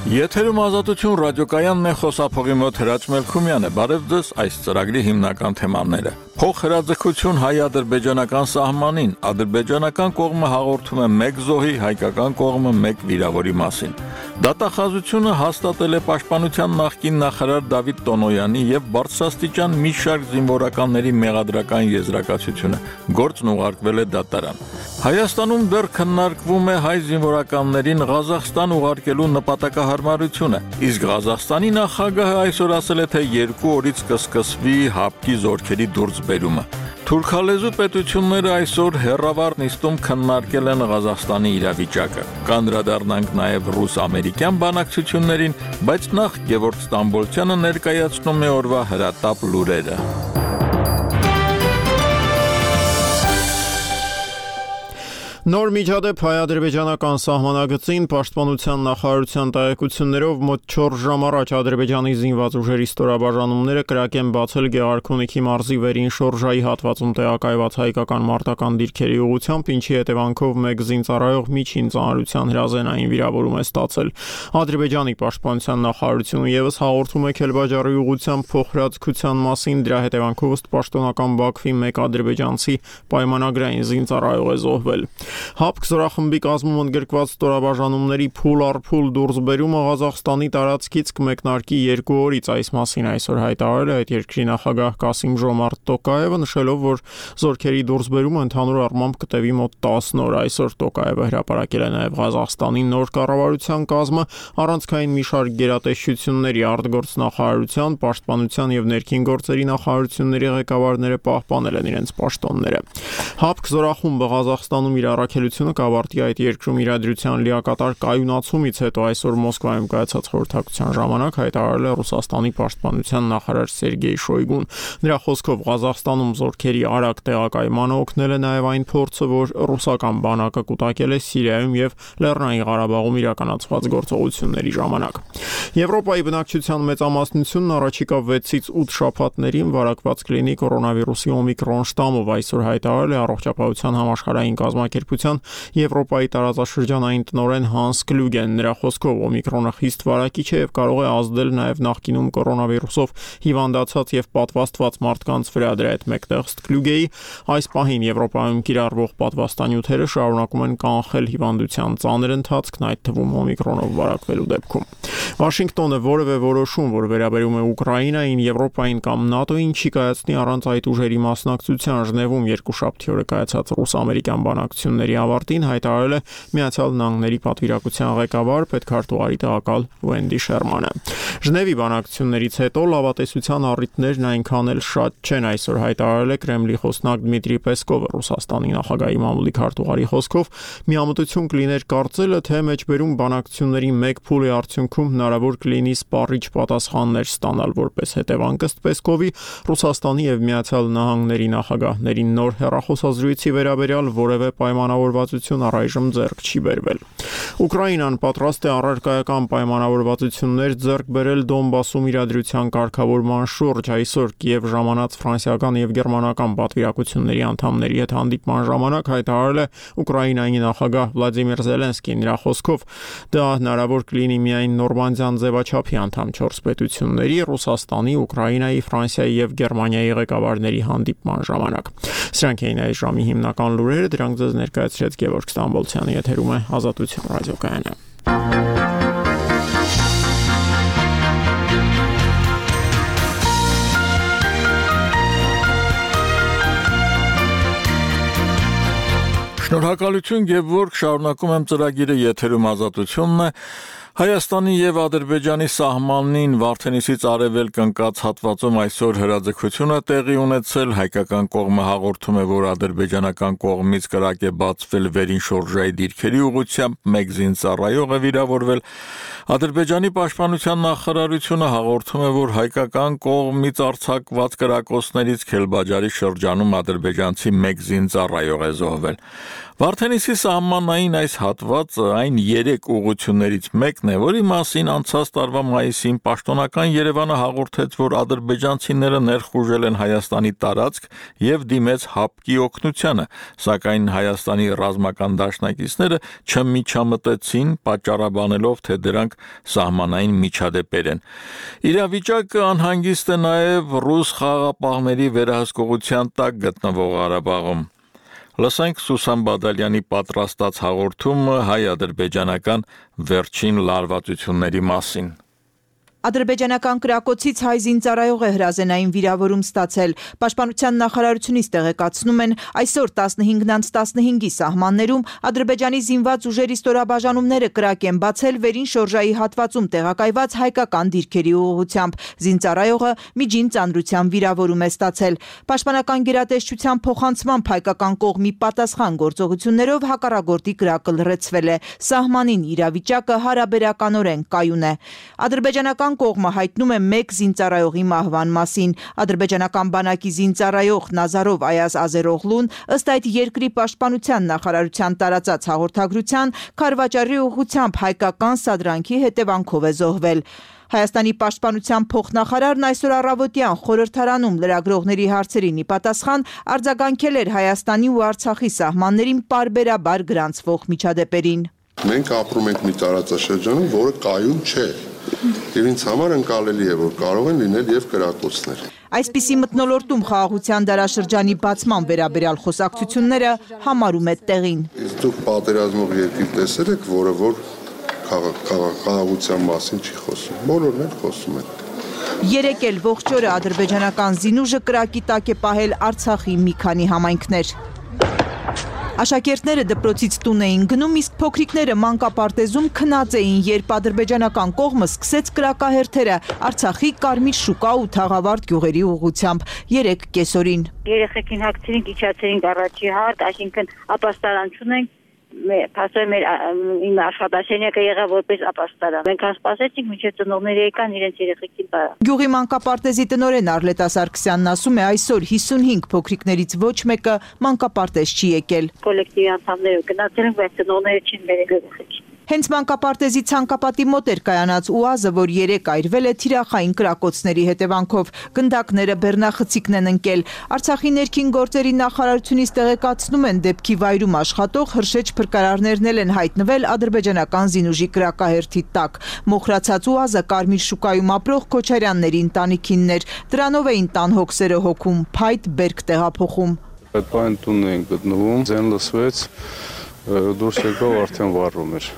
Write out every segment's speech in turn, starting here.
Եթերում ազատություն ռադիոկայանն է, խոսափողի մոտ Հրաչ Մելքումյանը, բարև ձեզ այս ծրագրի հիմնական թեմաները։ Փոխհրաձգություն հայ-ադրբեջանական սահմանին, ադրբեջանական կողմը հաղորդում է 1 զոհի, հայկական կողմը 1 վիրավորի մասին։ Դատախազությունը հաստատել է Պաշտպանության նախկին նախարար Դավիթ Տոնոյանի եւ բարձրաստիճան մի շարք զինվորականների մեղադրական եզրակացությունը, գործն ուղարկվել է դատարան։ Հայաստանում դեռ քննարկվում է հայ զինվորականներին Ղազախստան ուղարկելու նպատակահարմարությունը, իսկ Ղազախստանի նախագահը այսօր ասել է, թե 2 օրից կսկսվի հապկի զորքերի դուրսբերումը։ Թուրքալեզու պետությունները այսօր հեռավար նիստում քննարկել են Ղազախստանի իրավիճակը։ Կանդրադառնանք նաև ռուս-ամերիկյան բանակցություններին, բայց նախ Գևորգ Ստամբոլցյանը ներկայացնում է օրվա հրատապ լուրերը։ Նոր միջադեպ հայ-ադրբեջանական սահմանագծին Պաշտպանության նախարարության տեղեկություններով մոտ 4 ժամ առաջ Ադրբեջանի զինված ուժերի ստորաբաժանումները կրակ են բացել Գեղարքունիքի մարզի վերին շորժայի հատվածում տեղակայված հայկական մարտական դիրքերի ուղղությամբ, ինչի հետևանքով 1 զինծառայող միջին ծանրության հրազենային վիրավորում է ստացել։ Ադրբեջանի Պաշտպանության նախարարությունը ևս հաղորդում է Քելբաջարի ուղղությամբ փոխհրաձգության մասին, դրա հետևանքով ըստ պաշտոնական Բաքվի 1 ադրբեջանցի պայմանագրային զինծառայող է զոհվել։ Հապկ զորախմբի կազմում ընդգրկված ստորաբաժանումների փուլ առ փուլ դուրսբերումը Ղազախստանի տարածքից կմեկնարկի 2 օրից, այս մասին այսօր հայտարարել է այդ երկրի նախագահ Կասիմ-Ժոմարտ Տոկաևը, նշելով, որ զորքերի դուրսբերումը ընդհանուր առմամբ կտևի մոտ 10 օր։ Այսօր Տոկաևը հրապարակել է նաև Ղազախստանի նոր կառավարության կազմը, առանցքային մի շարք գերատեսչությունների, արտգործնախարարության, պաշտպանության եւ ներքին գործերի նախարարությունների ղեկավարները պահպանել են իրենց պաշտոնները։ Հապկ զորախումբը Ղազախստանում իր առաքելությունը կավարտի այդ երկրում իրադրության լիակատար կայունացումից հետո, այսօր Մոսկվայում կայացած խորհրդակցության ժամանակ հայտարարել է Ռուսաստանի պաշտպանության նախարար Սերգեյ Շոյգուն։ Նրա խոսքով Ղազախստանում զորքերի արագ տեղակայմանը օգնել է նաև այն փորձը, որ ռուսական բանակը կուտակել է Սիրիայում եւ Լեռնային Ղարաբաղում իրականացված գործողությունների ժամանակ։ Եվրոպայի բնակչության մեծամասնությունն առաջիկա 6-ից 8 շաբաթներին վարակված կլինի կորոնավիրուսի օմիկրոն շտամով, այսօր հայտարարել է Առողջապահության համաշխարհային կազմակերպության Եվրոպայի տարածաշրջանային տնօրեն Հանս Կլյուգեն։ Նրա խոսքով օմիկրոնը խիստ վարակիչ է եւ կարող է ազդել նաեւ նախկինում կորոնավիրուսով հիվանդացած եւ պատվաստված մարդկանց վրա։ Դրա հետ մեկտեղ ըստ Կլյուգեի այս պահին Եվրոպայում կիրառվող պատվաստանյութերը շարունակում են կանխել հիվանդության ծանր ընթացքն, այդ թվում օմիկրոնով վարակվելու դեպքում։ Վաշինգտոնը որևէ որոշում, որ վերաբերում է Ուկրաինային, Եվրոպային կամ ՆԱՏՕ-ին չի կայացնի առանց այդ ուժերի մասնակցության։ Ժնևում երկուշաբթի օրը կայացած ռուս-ամերիկյան բանակցությունների ավարտին հայտարարել է Միացյալ Նահանգների պատվիրակության ղեկավար պետքարտուղարի տեղակալ Վենդի Շերմանը։ Ժնևի բանակցություններից հետո լավատեսության առիթներն այնքան էլ շատ չեն, այսօր հայտարարել է Կրեմլի խոսնակ Դմիտրի Պեսկովը։ Ռուսաստանի նախագահի մամուլի քարտուղարի խոսքով միամտություն կլիներ կարծելը, թե մեջբերում բանակցությունների 1 փուլի արդյունքում հնարավոր կլինի սպառիչ պատասխաններ ստանալ։ Որպես հետևանք, ըստ Պեսկովի, Ռուսաստանի եւ Միացյալ Նահանգների նախագահների նոր հեռախոսազրույցի վերաբերյալ որևէ պայմանավորվածություն առայժմ ձեռք չի բերվել։ Ուկրաինան պատրաստ է առարկայական պայմանավորվածություններ ձեռք բերել Դոնբասում իրադրության կարգավորման շուրջ։ Այսօր Կիև ժամանած ֆրանսիական եւ գերմանական պատվիրակությունների անդամների հետ հանդիպման ժամանակ հայտարարել է Ուկրաինայի նախագահ Վլադիմիր Զելենսկին։ Նրա խոսքով դա հնարավոր կլինի միայն նորմանդիան ձևաչափի անդամ 4 պետությունների՝ Ռուսաստանի, Ուկրաինայի, Ֆրանսիայի եւ Գերմանիայի ղեկավարների հանդիպման ժամանակ։ Սրանք էին այս ժամի հիմնական լուրերը, դրանք ձեզ ներկայացրեց Գևորգ Ստամբոլցյանը, եթերում է Ազատություն ռադիոկայանը։ Շնորհակալություն Գևորգ, շարունակում եմ ծրագիրը, եթերում Ազատությունն է։ Հայաստանի եւ Ադրբեջանի սահմանին Վարդենիսից արևելք ընկած հատվածում այսօր հրաձգությունը տեղի ունեցել, հայկական կողմը հաղորդում է, որ ադրբեջանական կողմից կրակ է բացվել վերին շորժայի դիրքերի ուղղությամբ, 1 զինծառայող է վիրավորվել։ Ադրբեջանի պաշտպանության նախարարությունը հաղորդում է, որ հայկական կողմից արձակված կրակոցներից Քելբաջարի շրջանում ադրբեջանցի 1 զինծառայող է զոհվել։ Վարդենիսի սահմանային այս հատվածը այն 3 ուղղություններից մեկն է, որի մասին անցած տարվա մայիսին պաշտոնական Երևանը հաղորդեց, որ ադրբեջանցիները ներխուժել են Հայաստանի տարածք եւ դիմեց հապկի օգնությանը, սակայն Հայաստանի ռազմական դաշնակիցները չմիջամտեցին, պատճառաբանելով, թե դրանք սահմանային միջադեպեր են։ Իրավիճակը անհանգիստ է նաև ռուս խաղաղապահների վերահսկողության տակ գտնվող Ղարաբաղում։ Լսենք Սուսան Բադալյանի պատրաստած հաղորդումը հայ-ադրբեջանական վերջին լարվածությունների մասին։ Ադրբեջանական կրակոցից հայ զինծառայող է հրազենային վիրավորում ստացել։ Պաշտպանության նախարարությունից տեղեկացնում են, այսօր 15:15-ի սահմաններում Ադրբեջանի զինված ուժերի ստորաբաժանումները կրակ են բացել վերին շորժայի հատվածում տեղակայված հայկական դիրքերի ուղղությամբ։ Զինծառայողը միջին ծանրության վիրավորում է ստացել։ Պաշտպանական գերատեսչության փոխանցմամբ հայկական կողմի պատասխան գործողություններով հակառակորդի կրակը լռեցվել է։ Սահմանին իրավիճակը հարաբերականորեն կայուն է։ Ադրբեջանական կողմը հայտնում է մեկ զինծառայողի մահվան մասին։ Ադրբեջանական բանակի զինծառայող Նազարով Այազ Ազերօղլուն ըստ այդ երկրի պաշտպանության նախարարության տարածած հաղորդագրության Քարվաճարի ուղղությամբ հայկական սադրանքի հետևանքով է զոհվել։ Հայաստանի պաշտպանության փոխնախարարն այսօր առավոտյան խորհրդարանում լրագրողների հարցերին ի պատասխան արձագանքել էր Հայաստանի ու Արցախի սահմաններին պարբերաբար գրանցվող միջադեպերին։ Մենք ապրում ենք մի տարածաշրջանում, որը կայուն չէ։ Եվ ինձ համար ընկալելի է, որ կարող են լինել եւ կրակոցներ։ Այսպիսի մթնոլորտում խաղաղության դարաշրջանի բացման վերաբերյալ խոսակցությունները համարում է տեղին։ Իսկ դուք պատերազմող երկիր տեսել եք, որը որ խաղաղության մասին չի խոսում։ Բոլորն էլ խոսում են։ Երեկ էլ ողջ օրը ադրբեջանական զինուժը կրակի տակ է պահել Արցախի մի քանի համայնքներ։ Աշակերտները դպրոցից տուն էին գնում, իսկ փոքրիկները մանկապարտեզում քնած էին, երբ ադրբեջանական կողմը սկսեց կրակահերթերը Արցախի Կարմիր շուկա ու Թաղավարտ գյուղերի ուղղությամբ 3 կեսօրին։ Երեխեքին հագցրինք, իջացրինք առաջի հարթ, այսինքն ապաստարան չունենք, իմ աշխատասենյակը եղավ որպես ապաստարան։ Մենք սպասեցինք, մինչև ծնողները եկան իրենց երեխեքին տարան։ Գյուղի մանկապարտեզի տնօրեն Արլետա Սարգսյանն ասում է, այսօր 55 փոքրիկներից ոչ մեկը մանկապարտեզ չի եկել։ Կոլեկտիվի անդամները գնացել են, բայց ծնողները չեն բերել երեխեքին։ Հենց մանկապարտեզի ցանկապատի մոտ էր կայանած ՈՒԱԶ-ը, որ երեկ այրվել է թիրախային կրակոցների հետևանքով։ Գնդակները բեռնախցիկն են ընկել։ Արցախի ներքին գործերի նախարարությունից տեղեկացնում են, դեպքի վայրում աշխատող հրշեջ փրկարարներն են հայտնվել ադրբեջանական զինուժի կրակահերթի տակ։ Մոխրացած ՈՒԱԶ-ը Կարմիր շուկայում ապրող Քոչարյանների ընտանիքինն էր։ Դրանով էին տան հոգսերը հոգում, փայտ բերք տեղափոխում։ Այդ բան տունն էին գտնվում, ձեն լսվեց, դուրս եկավ արդեն վառում էր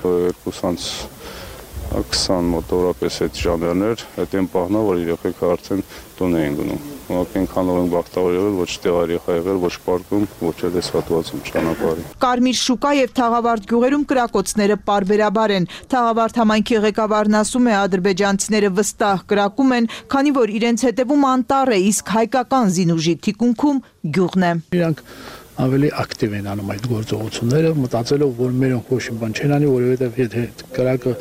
2:20 մոտավորապես այդ ժամերներ, այդ այն պահն է, որ երեխեքը արդեն տուն էին գնում։ Այնքանով են բախտավոր եղել, ոչ տեղ երեխա եղել, ոչ պարկում, ոչ էլ հատվածում ճանապարհի։ Կարմիր շուկա եւ Թաղավարտ գյուղերում կրակոցները պարբերաբար են։ Թաղավարտ համայնքի ղեկավարն ասում է, ադրբեջանցիները վստահ կրակում են, քանի որ իրենց հետևում անտառ է, իսկ հայկական զինուժի թիկունքում գյուղն է։ Իրանք ավելի ակտիվ են անում այդ գործողությունները, մտածելով, որ մերոնք ոչ մի բան չեն անի, որովհետև եթե կրակը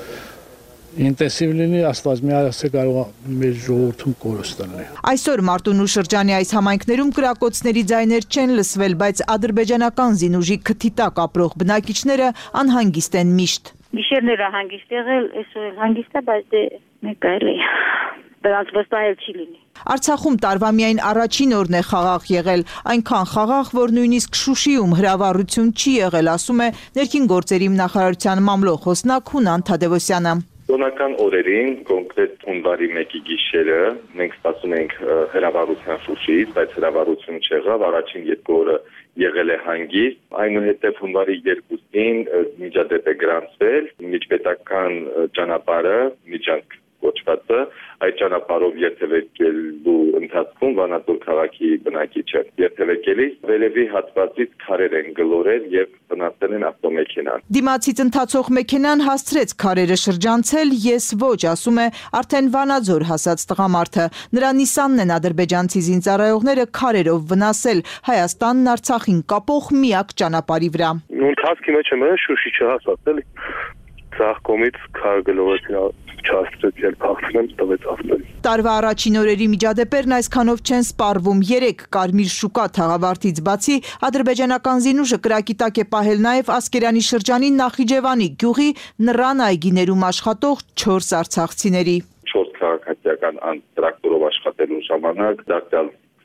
ինտենսիվ լինի, Աստված մի ասե կարող է մեր ժողովրդում կորուստ լինի։ Այսօր Մարտունու շրջանի այս համայնքներում կրակոցների ձայներ չեն լսվել, բայց ադրբեջանական զինուժի քթի տակ ապրող բնակիչները անհանգիստ են միշտ։ Գիշերները հանգիստ եղել, այսօր էլ հանգիստ է, բայց դե մեկ այլ է։ Դրանց վստահել չի լինի։ Արցախում տարվա միայն առաջին օրն է խաղաղ եղել, այնքան խաղաղ, որ նույնիսկ Շուշիում հրավառություն չի եղել, ասում է ներքին գործերի նախարարության մամլո խոսնակ Հունան Թադևոսյանը։ Տոնական օրերին, կոնկրետ հունվարի 1-ի գիշերը, մենք սպասում ենք հրավառության Շուշիից, բայց հրավառություն չեղավ, առաջին 2 օրը եղել է հանգիստ, այնուհետև հունվարի 2-ին միջադեպ է գրանցվել, միջպետական ճանապարհը, միջանք կոչվածը, այդ ճանապարհով երթևեկելու ընթացքում Վանաձոր քաղաքի բնակիչը երթևեկելիս վերևի հատվածից քարեր են գլորել եւ վնասել են ավտոմեքենան։ Դիմացից ընթացող մեքենան հասցրեց քարերը շրջանցել, ես ոչ, ասում է արդեն Վանաձոր հասած տղամարդը։ Նրա Նիսանն են ադրբեջանցի զինծառայողները քարերով վնասել Հայաստանն Արցախին կապող միակ ճանապարհի վրա։ Ընթացքի մեջ եմ Շուշի չհասած էլի։ Ցախկոմից քար գլորեցին չաստրեցել փախցնեմ տվեց ավտոյի։ Տարվա առաջին օրերի միջադեպերն այսքանով չեն սպառվում։ 3 Կարմիր շուկա Թաղավարտից բացի ադրբեջանական զինուժը կրակի տակ է պահել նաև Ասկերանի շրջանի Նախիջևանի գյուղի Նռան այգիներում աշխատող 4 արցախցիների։ 4 քաղաքացիական տրակտորով աշխատելու ժամանակ դարձյալ ստեցին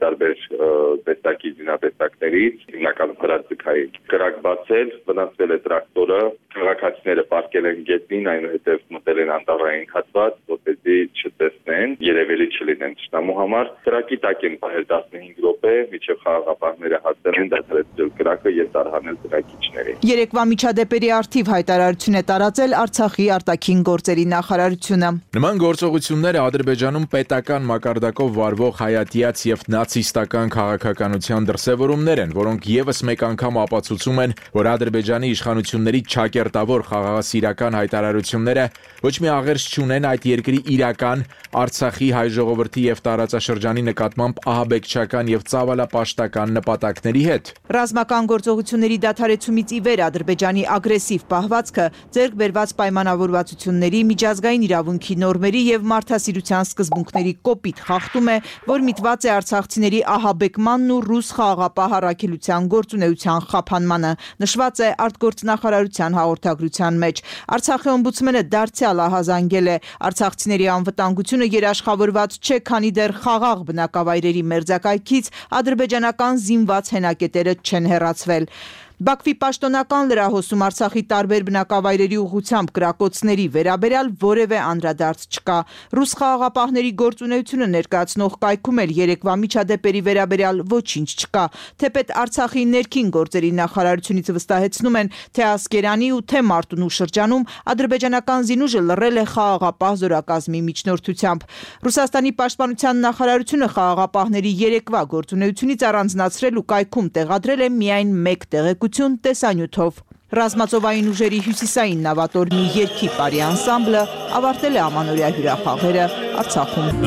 տարբեր տեսակի զինատեսակներից, հիմնականում հրաձգային կրակ բացել, վնասվել է տրակտորը, քաղաքացիները պարկել են գետնին, այնուհետև մտել են անտառային հատված, որպեսզի չտեսնեն, երևելի չլինեն թշնամու համար։ Կրակի տակ են պահել 15 րոպե, մինչև խաղաղապահները հասել են դադարեցրել կրակը եւ տարհանել կրակիչներին։ Երեկվա միջադեպերի առթիվ հայտարարություն է տարածել Արցախի արտաքին գործերի նախարարությունը։ Նման գործողությունները Ադրբեջանում պետական մակարդակով վարվող հայատյաց եւ նացիստական քաղաքականության դրսեւորումներ են, որոնք եւս մեկ անգամ ապացուցում են, որ Ադրբեջանի իշխանությունների ճակերտավոր խաղաղասիրական հայտարարությունները ոչ մի աղերս չունեն այդ երկրի իրական Արցախի հայ ժողովրդի եւ տարածաշրջանի նկատմամբ ահաբեկչական եւ ծավալապաշտական նպատակների հետ։ Ռազմական գործողությունների դադարեցումից ի վեր Ադրբեջանի ագրեսիվ պահվածքը ձեռք բերված պայմանավորվածությունների, միջազգային իրավունքի նորմերի եւ մարդասիրության սկզբունքների կոպիտ խախտում է, որ միտված է արցախցիների ահաբեկմանն ու ռուս խաղաղապահ առաքելության գործունեության խափանմանը, նշված է արտգործնախարարության հաղորդագրության մեջ։ Արցախի օմբուդսմենը դարձյալ ահազանգել է արցախցիների անվտանգությունը երաշխավորված չէ, քանի դեռ խաղաղ բնակավայրերի մերձակայքից ադրբեջանական զինված հենակետերը չեն հեռացվել։ Բաքվի պաշտոնական լրահոսում Արցախի տարբեր բնակավայրերի ուղղությամբ կրակոցների վերաբերյալ որևէ անդրադարձ չկա։ Ռուս խաղաղապահների գործունեությունը ներկայացնող կայքում էլ երեկվա միջադեպերի վերաբերյալ ոչինչ չկա։ Թեպետ Արցախի ներքին գործերի նախարարությունից վստահեցնում են, թե Ասկերանի ու թե Մարտունու շրջանում ադրբեջանական զինուժը լռել է խաղաղապահ զորակազմի միջնորդությամբ։ Ռուսաստանի պաշտպանության նախարարությունը խաղաղապահների երեկվա գործունեությունից առանձնացրել ու կայքում տեղադրել է միայն մեկ տեղեկություն տեսանյութով։ Ռազմածովային ուժերի հյուսիսային նավատորմի երգի պարի անսամբլը ավարտել է ամանորյա հյուրախաղերը Արցախում։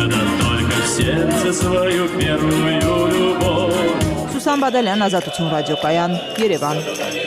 Սուսան Բադալյան, Ազատություն ռադիոկայան, Երևան։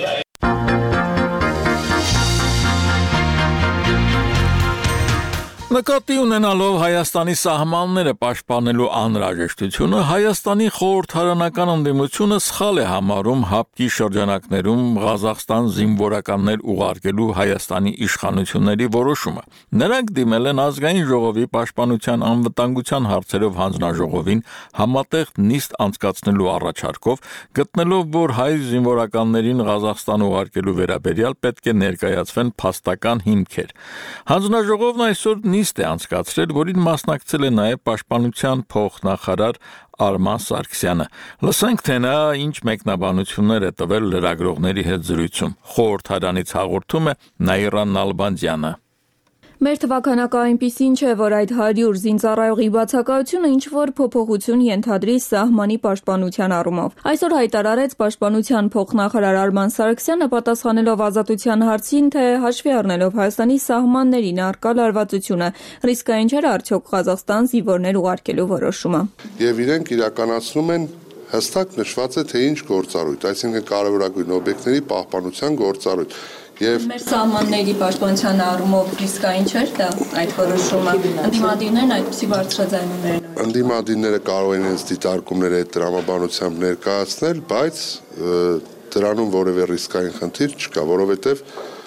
Նկատի ունենալով Հայաստանի սահմանները պաշտպանելու անհրաժեշտությունը, Հայաստանի խորհրդարանական ընդդիմությունը սխալ է համարում ՀԱՊԿ-ի շրջանակներում Ղազախստան զինվորականներ ուղարկելու Հայաստանի իշխանությունների որոշումը։ Նրանք դիմել են ազգային ժողովի պաշտպանության անվտանգության հարցերով հանձնաժողովին համատեղ նիստ անցկացնելու առաջարկով, գտնելով, որ հայ զինվորականներին Ղազախստան ուղարկելու վերաբերյալ պետք է ներկայացվեն փաստական հիմքեր։ Հանձնաժողովն այսօր նիստ է անցկացրել, որին մասնակցել է նաև պաշտպանության փոխնախարար Արման Սարգսյանը։ Լսենք, թե նա ինչ մեկնաբանություններ է տվել լրագրողների հետ զրույցում։ Խորհրդարանից հաղորդում է Նաիրա Նալբանդյանը։ Մեր թվականակը այնպիսին չէ, որ այդ 100 զինծառայողի բացակայությունը ինչ-որ փոփոխություն ենթադրի սահմանի պաշտպանության առումով։ Այսօր հայտարարեց պաշտպանության փոխնախարար Արման Սարգսյանը, պատասխանելով Ազատության հարցին, թե հաշվի առնելով Հայաստանի սահմաններին առկա լարվածությունը, ռիսկային չէր արդյոք Ղազախստան զինվորներ ուղարկելու որոշումը։ Եվ իրենք իրականացնում են հստակ նշված է, թե ինչ գործառույթ, այսինքն կարևորագույն օբյեկտների պահպանության գործառույթ։ Եվ մեր սահմանների պաշտպանության առումով ռիսկային չէր դա այդ որոշումը։ Ընդդիմադիրներն այդպիսի բարձրաձայնումներ են։ Ընդդիմադիրները կարող են իրենց դիտարկումները այդ տրամաբանությամբ ներկայացնել, բայց դրանում որևէ ռիսկային խնդիր չկա, որովհետև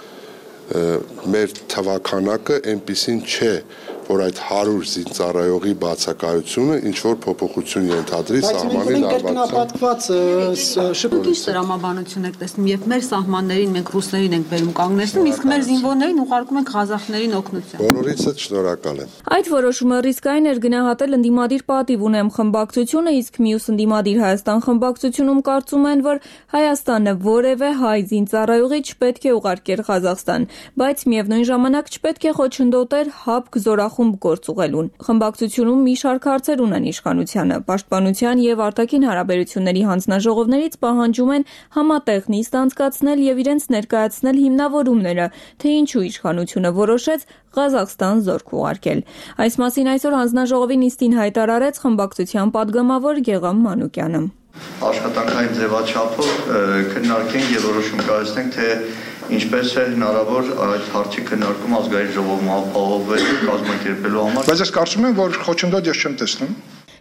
մեր թվականակը այնպիսին չէ, որ այդ 100 զինծառայողի բացակայությունը ինչ որ փոփոխություն ենթադրի սահմանի լարվածության։ Ճիշտ տրամաբանություն եք տեսնում, եւ մեր սահմաններին մենք ռուսներին ենք բերում կանգնեցնում, իսկ մեր զինվորներին ուղարկում ենք ղազախներին օգնություն։ Բոլորիցս շնորհակալ եմ։ Այդ որոշումը ռիսկային էր գնահատել ընդդիմադիր պատիվ ունեմ խմբակցությունը, իսկ մյուս ընդդիմադիր Հայաստան խմբակցությունում կարծում են, որ Հայաստանը որևէ հայ զինծառայողի չպետք է ուղարկեր Ղազախստան, բայց միևնույն ժամանակ չպետք է խոչընդոտեր ՀԱՊԿ զորախումբ գործ ուղղելուն։ Խմբակցությունում մի շարք հարցեր ունեն իշխանությանը, պաշտպանության եւ արտաքին հարաբերությունների հանձնաժողովներից պահանջում են համատեղ նիստ անցկացնել եւ իրենց ներկայացնել հիմնավորումները, թե ինչու իշխանությունը որոշեց Ղազախստան զորք ուղարկել։ Այս մասին այսօր հանձնաժողովի նիստին հայտարարեց խմբակցության падգամավոր Գեգամ Մանուկյանը։ Աշխատանքային ձևաչափով քննարկենք եւ որոշում կայացնենք, թե ինչպես է հնարավոր այդ հարցի քննարկում ազգային ժողովում ապահովելու կազմակերպելու համար։ Բայց ես կարծում եմ, որ խոչընդոտ ես չեմ տեսնում։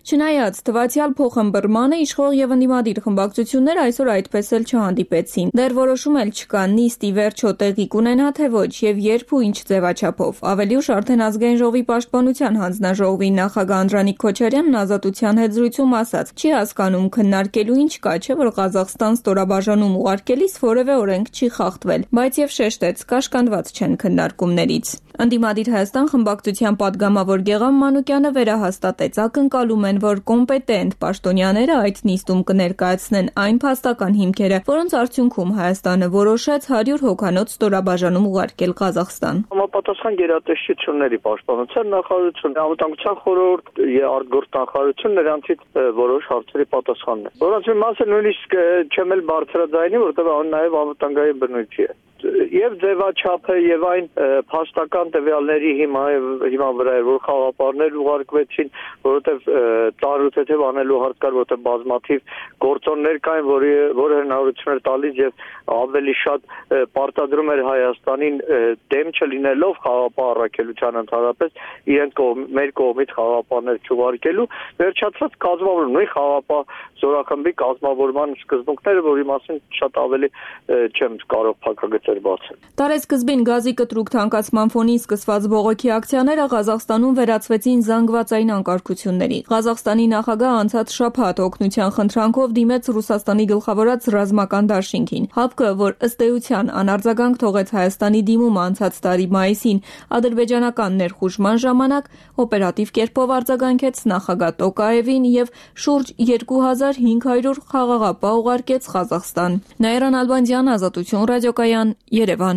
Չնայած թվացյալ փոխըմբռնմանը իշխող եւ ընդդիմադիր խմբակցությունները այսօր այդպես էլ չհանդիպեցին։ Դեռ որոշում էլ չկա նիստի վերջո տեղի կունենա թե ոչ եւ երբ ու ինչ ձևաչափով։ Ավելի ուշ արդեն Ազգային ժողովի պաշտպանության հանձնաժողովի նախագահ Անդրանիկ Քոչարյանն Ազատության հետ զրույցում ասաց. չի հասկանում քննարկելու ինչ կա, չէ՞ որ Ղազախստան ստորաբաժանում ուղարկելիս որևէ օրենք չի խախտվել, բայց եւ շեշտեց կաշկանդված չեն քննարկումներից։ Ընդդիմադիր Հայաստան խմբակցության падգամավոր Գեղամ Մանուկյանը վերահաստատեց. ակնկալում են, որ կոմպետենտ պաշտոնյաները այդ նիստում կներկայացնեն այն փաստական հիմքերը, որոնց արդյունքում Հայաստանը որոշեց 100 հոգանոց ստորաբաժանում ուղարկել Ղազախստան։ Համապատասխան գերատեսչությունների պաշտպանության նախարարություն, անվտանգության խորհուրդ եւ արտգործ նախարարություն նրանցից որոշ հարցերի պատասխանն է։ Որոնց մի մասը նույնիսկ չեմ էլ բարձրաձայնի, որտեղ նաեւ անվտանգային բնույթի է։ Եվ ձևաչափը եւ այն փաստական տվյալների հիմա վրա էր, որ խաղապարներ ուղարկվեցին, որովհետեւ տարուտեթև անելու հարց կար, որովհետեւ բազմաթիվ գործոններ կային, որը հնարավորություն էր տալիս եւ ավելի շատ պարտադրում էր Հայաստանին դեմ չլինելով խաղապահ առաքելության ընդհանրապես իրենց մեր կողմից խաղապահներ չուղարկելու, վերջացած կազմավորում նույն խաղապահ զորախմբի կազմավորման սկզբունքները, որի մասին շատ ավելի չեմ կարող փակագծել։ Տարեսկզբին գազի կտրուկ թանկացման ֆոնին սկսված բողոքի ակցիաները Ղազախստանում վերածվեցին զանգվածային անկարգությունների։ Ղազախստանի նախագահ անցած շաբաթ օգնության խնդրանքով դիմեց Ռուսաստանի գլխավորած ռազմական դաշինքին։ ՀԱՊԿ-ը, որ ըստ էության անարձագանք թողեց Հայաստանի դիմումը անցած տարի մայիսին ադրբեջանական ներխուժման ժամանակ, օպերատիվ կերպով արձագանքեց նախագահ Տոկաևին եւ շուրջ 2500 խաղաղապահ ուղարկեց Ղազախստան։ Նաիրան Ալբանդյան, Ազատություն ռադիոկայան, Երևան։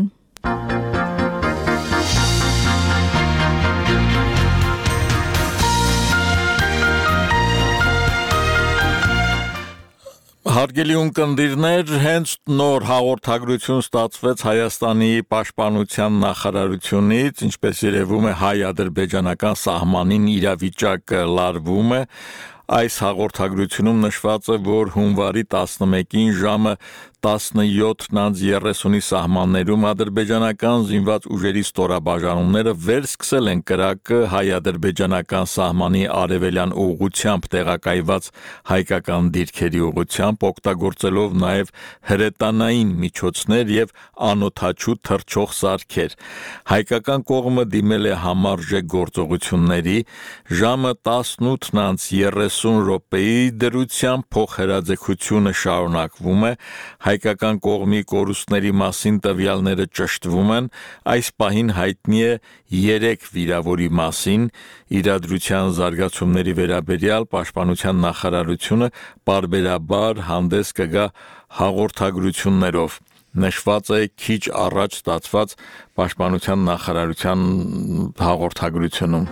Հարգելի ունկնդիրներ, հենց նոր հաղորդագրություն ստացվեց Հայաստանի պաշտպանության նախարարությունից, ինչպես երևում է հայ-ադրբեջանական սահմանին իրավիճակը լարվում է։ Այս հաղորդագրությունում նշված է, որ հունվարի 11-ին ժամը 17:30-ի սահմաններում ադրբեջանական զինված ուժերի ստորաբաժանումները վերսկսել են կրակը հայ-ադրբեջանական սահմանի արևելյան ուղղությամբ տեղակայված հայկական դիրքերի ուղղությամբ, օգտագործելով նաև հրետանային միջոցներ եւ անօդաչու թռչող սարքեր։ Հայկական կողմը դիմել է համարժեք գործողությունների, ժամը 18:30 րոպեի դրությամբ փոխհրաձգությունը շարունակվում է, հայկական կողմի կորուստների մասին տվյալները ճշտվում են, այս պահին հայտնի է 3 վիրավորի մասին, իրադրության զարգացումների վերաբերյալ պաշտպանության նախարարությունը պարբերաբար հանդես կգա հաղորդագրություններով։ Նշված է քիչ առաջ ստացված պաշտպանության նախարարության հաղորդագրությունում։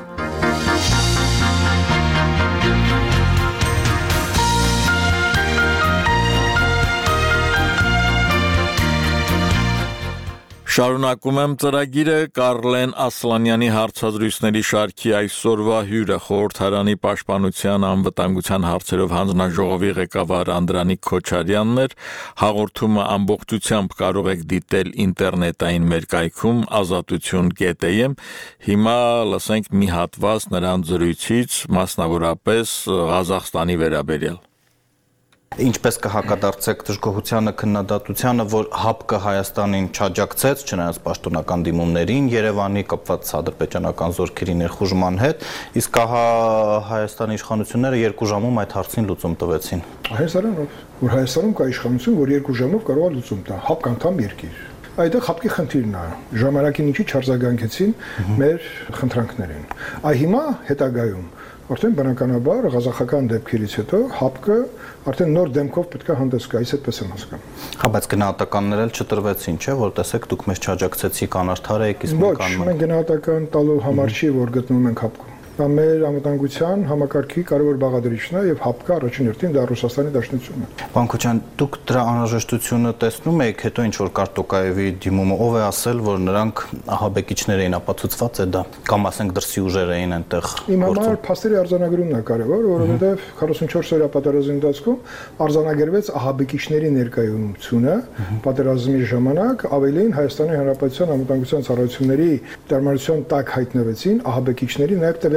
Շարունակում եմ ծրագիրը Կարլեն Ասլանյանի հարցազրույցների շարքի այսօրվա հյուրը խորհրդարանի պաշտպանության անվտանգության հարցերով հանձնաժողովի ղեկավար Անդրանիկ Քոչարյանն էր։ Հաղորդումը ամբողջությամբ կարող եք դիտել ինտերնետային մեր կայքում azatutun.am։ Հիմա լսենք մի հատված նրան զրույցից, մասնավորապես Ղազախստանի վերաբերյալ։ Ինչպես կհակադարձեք դժգոհությանը քննադատությանը, որ ՀԱՊԿ-ը Հայաստանին չաջակցեց, չնայած պաշտոնական դիմումներին Երևանի կապված ադրբեջանական զորքերի ներխուժման հետ, իսկ ահա Հայաստանի իշխանությունները 2 ժամում այդ հարցին լուծում տվեցին։ Հայաստանով, որ Հայաստանում կա իշխանություն, որ 2 ժամով կարող է լուծում տա, ՀԱՊԿ անդամ երկիր։ Այդտեղ ՀԱՊԿ-ի խնդիրն է, ժամանակին ինչի չարձագանքեցին մեր խնդրանքներին։ Այ հիմա հետագայում արդեն բնականաբար ղազախական դեպքերից հետո ՀԱՊԿ-ը արդեն նոր դեմքով պետք է հանդես գա, այս այդպես եմ հասկանում։ Հա, բայց գնահատականներ էլ չտրվեցին, չէ՞, որ տեսեք դուք մեզ չաջակցեցիք, անարդար եք, իսկ մենք անմեղ։ Ոչ, մենք գնահատական տալու համար չի, որ գտնվում ենք ՀԱՊԿ-ում։ Դա մեր անվտանգության համակարգի կարևոր բաղադրիչն է եւ ՀԱՊԿ-ը առաջին հերթին դա Ռուսաստանի Դաշնությունն է։ Պարոն Քոչարյան, դուք դրա անհրաժեշտությունը տեսնում եք, հետո ինչ որ Տոկաևի դիմումը, ով է ասել, որ նրանք ահաբեկիչներ էին, ապացուցված է դա, կամ ասենք դրսի ուժեր էին այնտեղ։ Իմ համար փաստերի արձանագրումն է կարևոր, որովհետեւ 44 օրյա պատերազմի ընթացքում արձանագրվեց ահաբեկիչների ներկայությունը պատերազմի ժամանակ, ավելին Հայաստանի Հանրապետության անվտանգության ծառայությունների դերմանության տակ հայտնվեցին ահաբեկիչների նաեւ տվյալ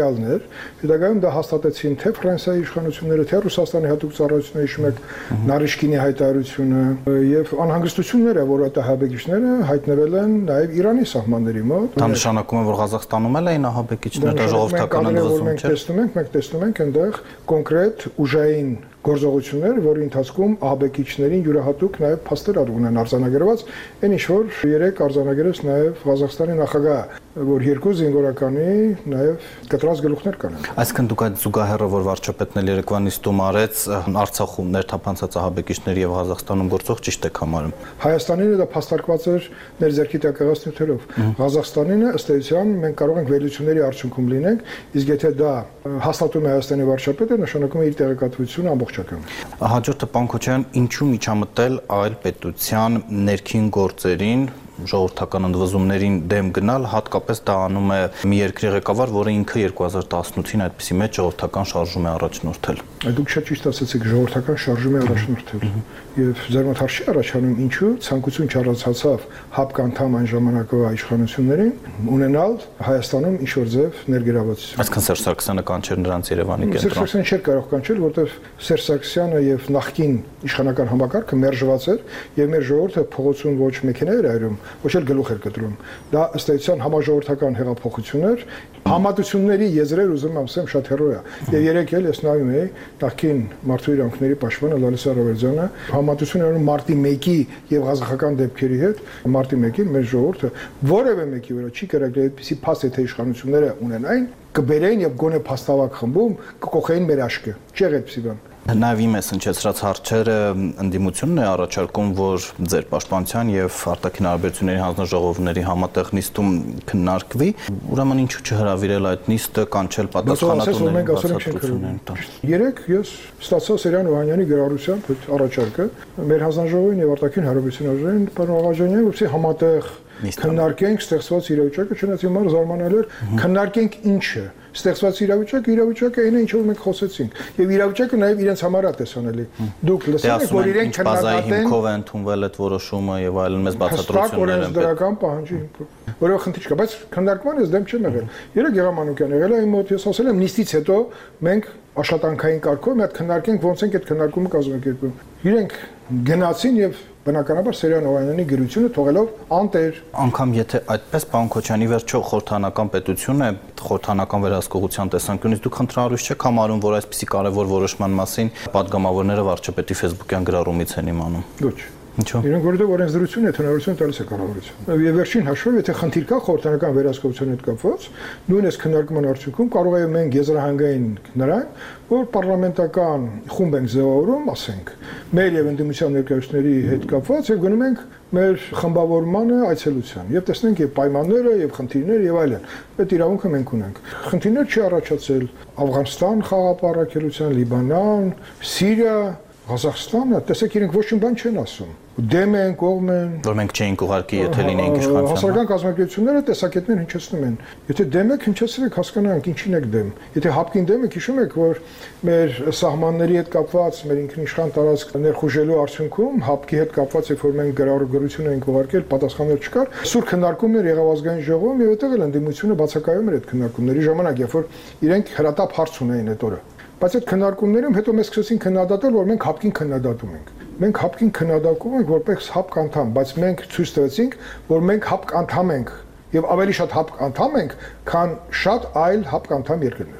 ռեալներ, հետագայում դա հաստատեցին թե Ֆրանսիայի իշխանությունները, թե Ռուսաստանի հատուկ ծառայությունները, հիշում եք Նարիշկինի հայտարարությունը եւ անհանգստությունները, որ այդ ահաբեկիչները հայտնվել են նաեւ Իրանի սահմանների մոտ։ Դա նշանակում է, որ Ղազախստանում էլ էին ահաբեկիչներ, ժողովրդական ընդվզում, չէ՞։ Մենք տեսնում ենք այնտեղ կոնկրետ ուժային գործողություններ, որի ընթացքում ահաբեկիչներին յուրահատուկ նաև փաստեր ունեն արձանագրված, այն ինչ որ երեք արձանագրեց նաև Ղազախստանի նախագահը, որ երկու զինվորականի նաև կտրած գլուխներ կան։ Այսինքն դուք այդ զուգահեռը, որ վարչապետն էլ Երևանի ստում արեց, Արցախում ներթափանցած ահաբեկիչների եւ Ղազախստանում գործող ճիշտ եք համարում։ Հայաստանինը դա փաստարկված էր մեր ձեռքի տակ եղած նյութերով։ Ղազախստանինը ըստ էության մենք կարող ենք վերլուծությունների արդյունքում լինենք, իսկ եթե դա հաստատում է Հայաստանի վարչապետը, նշանակում է իր տեղեկատվությունը ամբողջ Հաջորդը պարոն Քոչարյան, ինչու միջամտել այլ պետության ներքին գործերին, ժողովրդական ընդվզումներին դեմ գնալ, հատկապես դա անում է մի երկրի ղեկավար, որը ինքը 2018-ին այդպիսի մեջ ժողովրդական շարժում է առաջնորդել։ Դուք շատ ճիշտ ասացիք, ժողովրդական շարժում է առաջնորդել։ Եվ ձեր հարցի առաջանում ինչու ցանկություն չառաջացավ ՀԱՊԿ անդամ այն ժամանակվա իշխանություններին ունենալ Հայաստանում ինչ-որ ձև ներգրավվածություն։ Այսինքն Սերժ Սարգսյանը կանչեր նրանց Երևանի կենտրոն։ Սերժ Սարգսյանը չէր կարող կանչել, որտեղ Սերժ Սարգսյանը եւ նախկին իշխանական համակարգը մերժված էր եւ մեր ժողովուրդը փողոցում ոչ մեքենա էր այրում, ոչ էլ գլուխ էր կտրում։ Դա ըստ էության համաժողովրդական հեղափոխություն էր, համատությունների եզրեր ուզում ասեմ շատ հեռու է։ Եվ երեք էլ ես նայում էի նախկին մարդու իրավունքների պաշտպանը Լալիսա Ռավերդյանը համատություն էր մարտի 1-ի եւ ղազախական դեպքերի հետ, մարտի 1-ին մեր ժողովուրդը որևէ մեկի վրա չի կարելի այդպիսի փաստ եթե իշխանությունները ունենային, կբերեին եւ գոնե փաստավակ խմբում կկոխեին մեր աշկը։ Չի եղել այդպիսի բան։ Նաև իմ ես հնչեցրած հարցերը ընդդիմությունն է առաջարկում, որ ձեր պաշտպանության եւ արտաքին հարաբերությունների հանձնաժողովների համատեղ նիստում քննարկվի, ուրեմն ինչու չհրավիրել այդ նիստը, կանչել պատասխանատուներին բացատրություններ։ Երեք ես ստացա Սերյան Օհանյանի գրառությամբ այդ առաջարկը մեր հանձնաժողովին եւ արտաքին հարաբերություններին պարոն Աղաջանյան, որպեսզի համատեղ քննարկենք ստեղծված իրավիճակը, չնայած հիմա զարմանալի էր, քննարկենք ինչը ստեղծված իրավիճակը այն է ինչով մենք խոսեցինք եւ իրավիճակը նաեւ իրենց համար է տեսանելի դուք լսել եք որ իրենք քննադատեն հիմքով է ընդունվել այդ որոշումը եւ այլն մեծ բացատրություններ են դրական պահանջի որով խնդիր չկա բայց քննարկման ես դեմ չեմ եղել երեք Եղամանուկյան եղել է իմ մոտ ես ասել եմ նիստից հետո մենք աշխատանքային կարգով մի հատ քննարկենք ոնց ենք այդ քննարկումը կազմակերպում իրենք գնացին եւ բնականաբար Սերյան Օհանյանի գրությունը թողելով անտեր անգամ եթե այդպես պարոն Քոչյանի վերջո խորհրդանական պետություն է խորհրդանական վերահսկողության տեսանկյունից դուք խնդրահարույց չեք համարում որ այսպիսի կարևոր որոշման մասին падգամավորները վարչապետի Facebook-յան գրառումից են իմանում ոչ Ինչո՞։ Իրենք որովհետև օրենսդրությունը հնարավորություն տալիս է կառավարություն։ Եվ վերջին հաշվով, եթե խնդիր կա խորհրդանական վերահսկողության հետ կապված, նույնիսկ քննարկման արդյունքում կարող է մենք եզրահանգային նրան, որ պարլամենտական խումբ ենք ձևավորում, ասենք, մեր եւ ընդդիմության ներկայացուցիչների հետ կապված եւ գնում ենք մեր խմբավորմանը այցելության եւ տեսնենք եւ պայմանները եւ խնդիրները եւ այլն։ Այդ իրավունքը մենք ունենք։ Խնդիրներ չի առաջացել Աֆղանստան խաղապարակելության, Լիբանան, Սիրիա Ղազախստանը, տեսեք իրենք ոչ մի բան չեն ասում։ Դեմ են, կողմ են։ Որ մենք չէինք ուղարկի, եթե լինեինք իշխանության։ Հասարակական կազմակերպությունները տեսակետներ հնչեցնում են։ Եթե դեմ եք, հնչեցրեք, հասկանանք ինչին եք դեմ։ Եթե հապկին դեմ եք, հիշում եք, որ մեր սահմանների հետ կապված, մեր ինքնիշխան տարածք ներխուժելու արդյունքում հապկի հետ կապված, երբ որ մենք գրառություն ենք ուղարկել, պատասխաններ չկար, սուր քննարկումներ եղավ ազգային ժողովում եւ այդտեղ էլ ընդդիմությունը բացակայում էր այդ քննարկումների ժամանակ, երբ որ իրենք հրատապ հարց ունեին այդ օրը։ Բայց այդ քննարկումներում հետո մեզ սկսեցին քննադատել, որ մենք հապկին քննադատում ենք։ Մենք հապկին քննադատում ենք որպես հապկ անդամ, բայց մենք ցույց տվեցինք, որ մենք հապկ անդամ ենք եւ ավելի շատ հապկ անդամ ենք, քան շատ այլ հապկ անդամ երկրներ։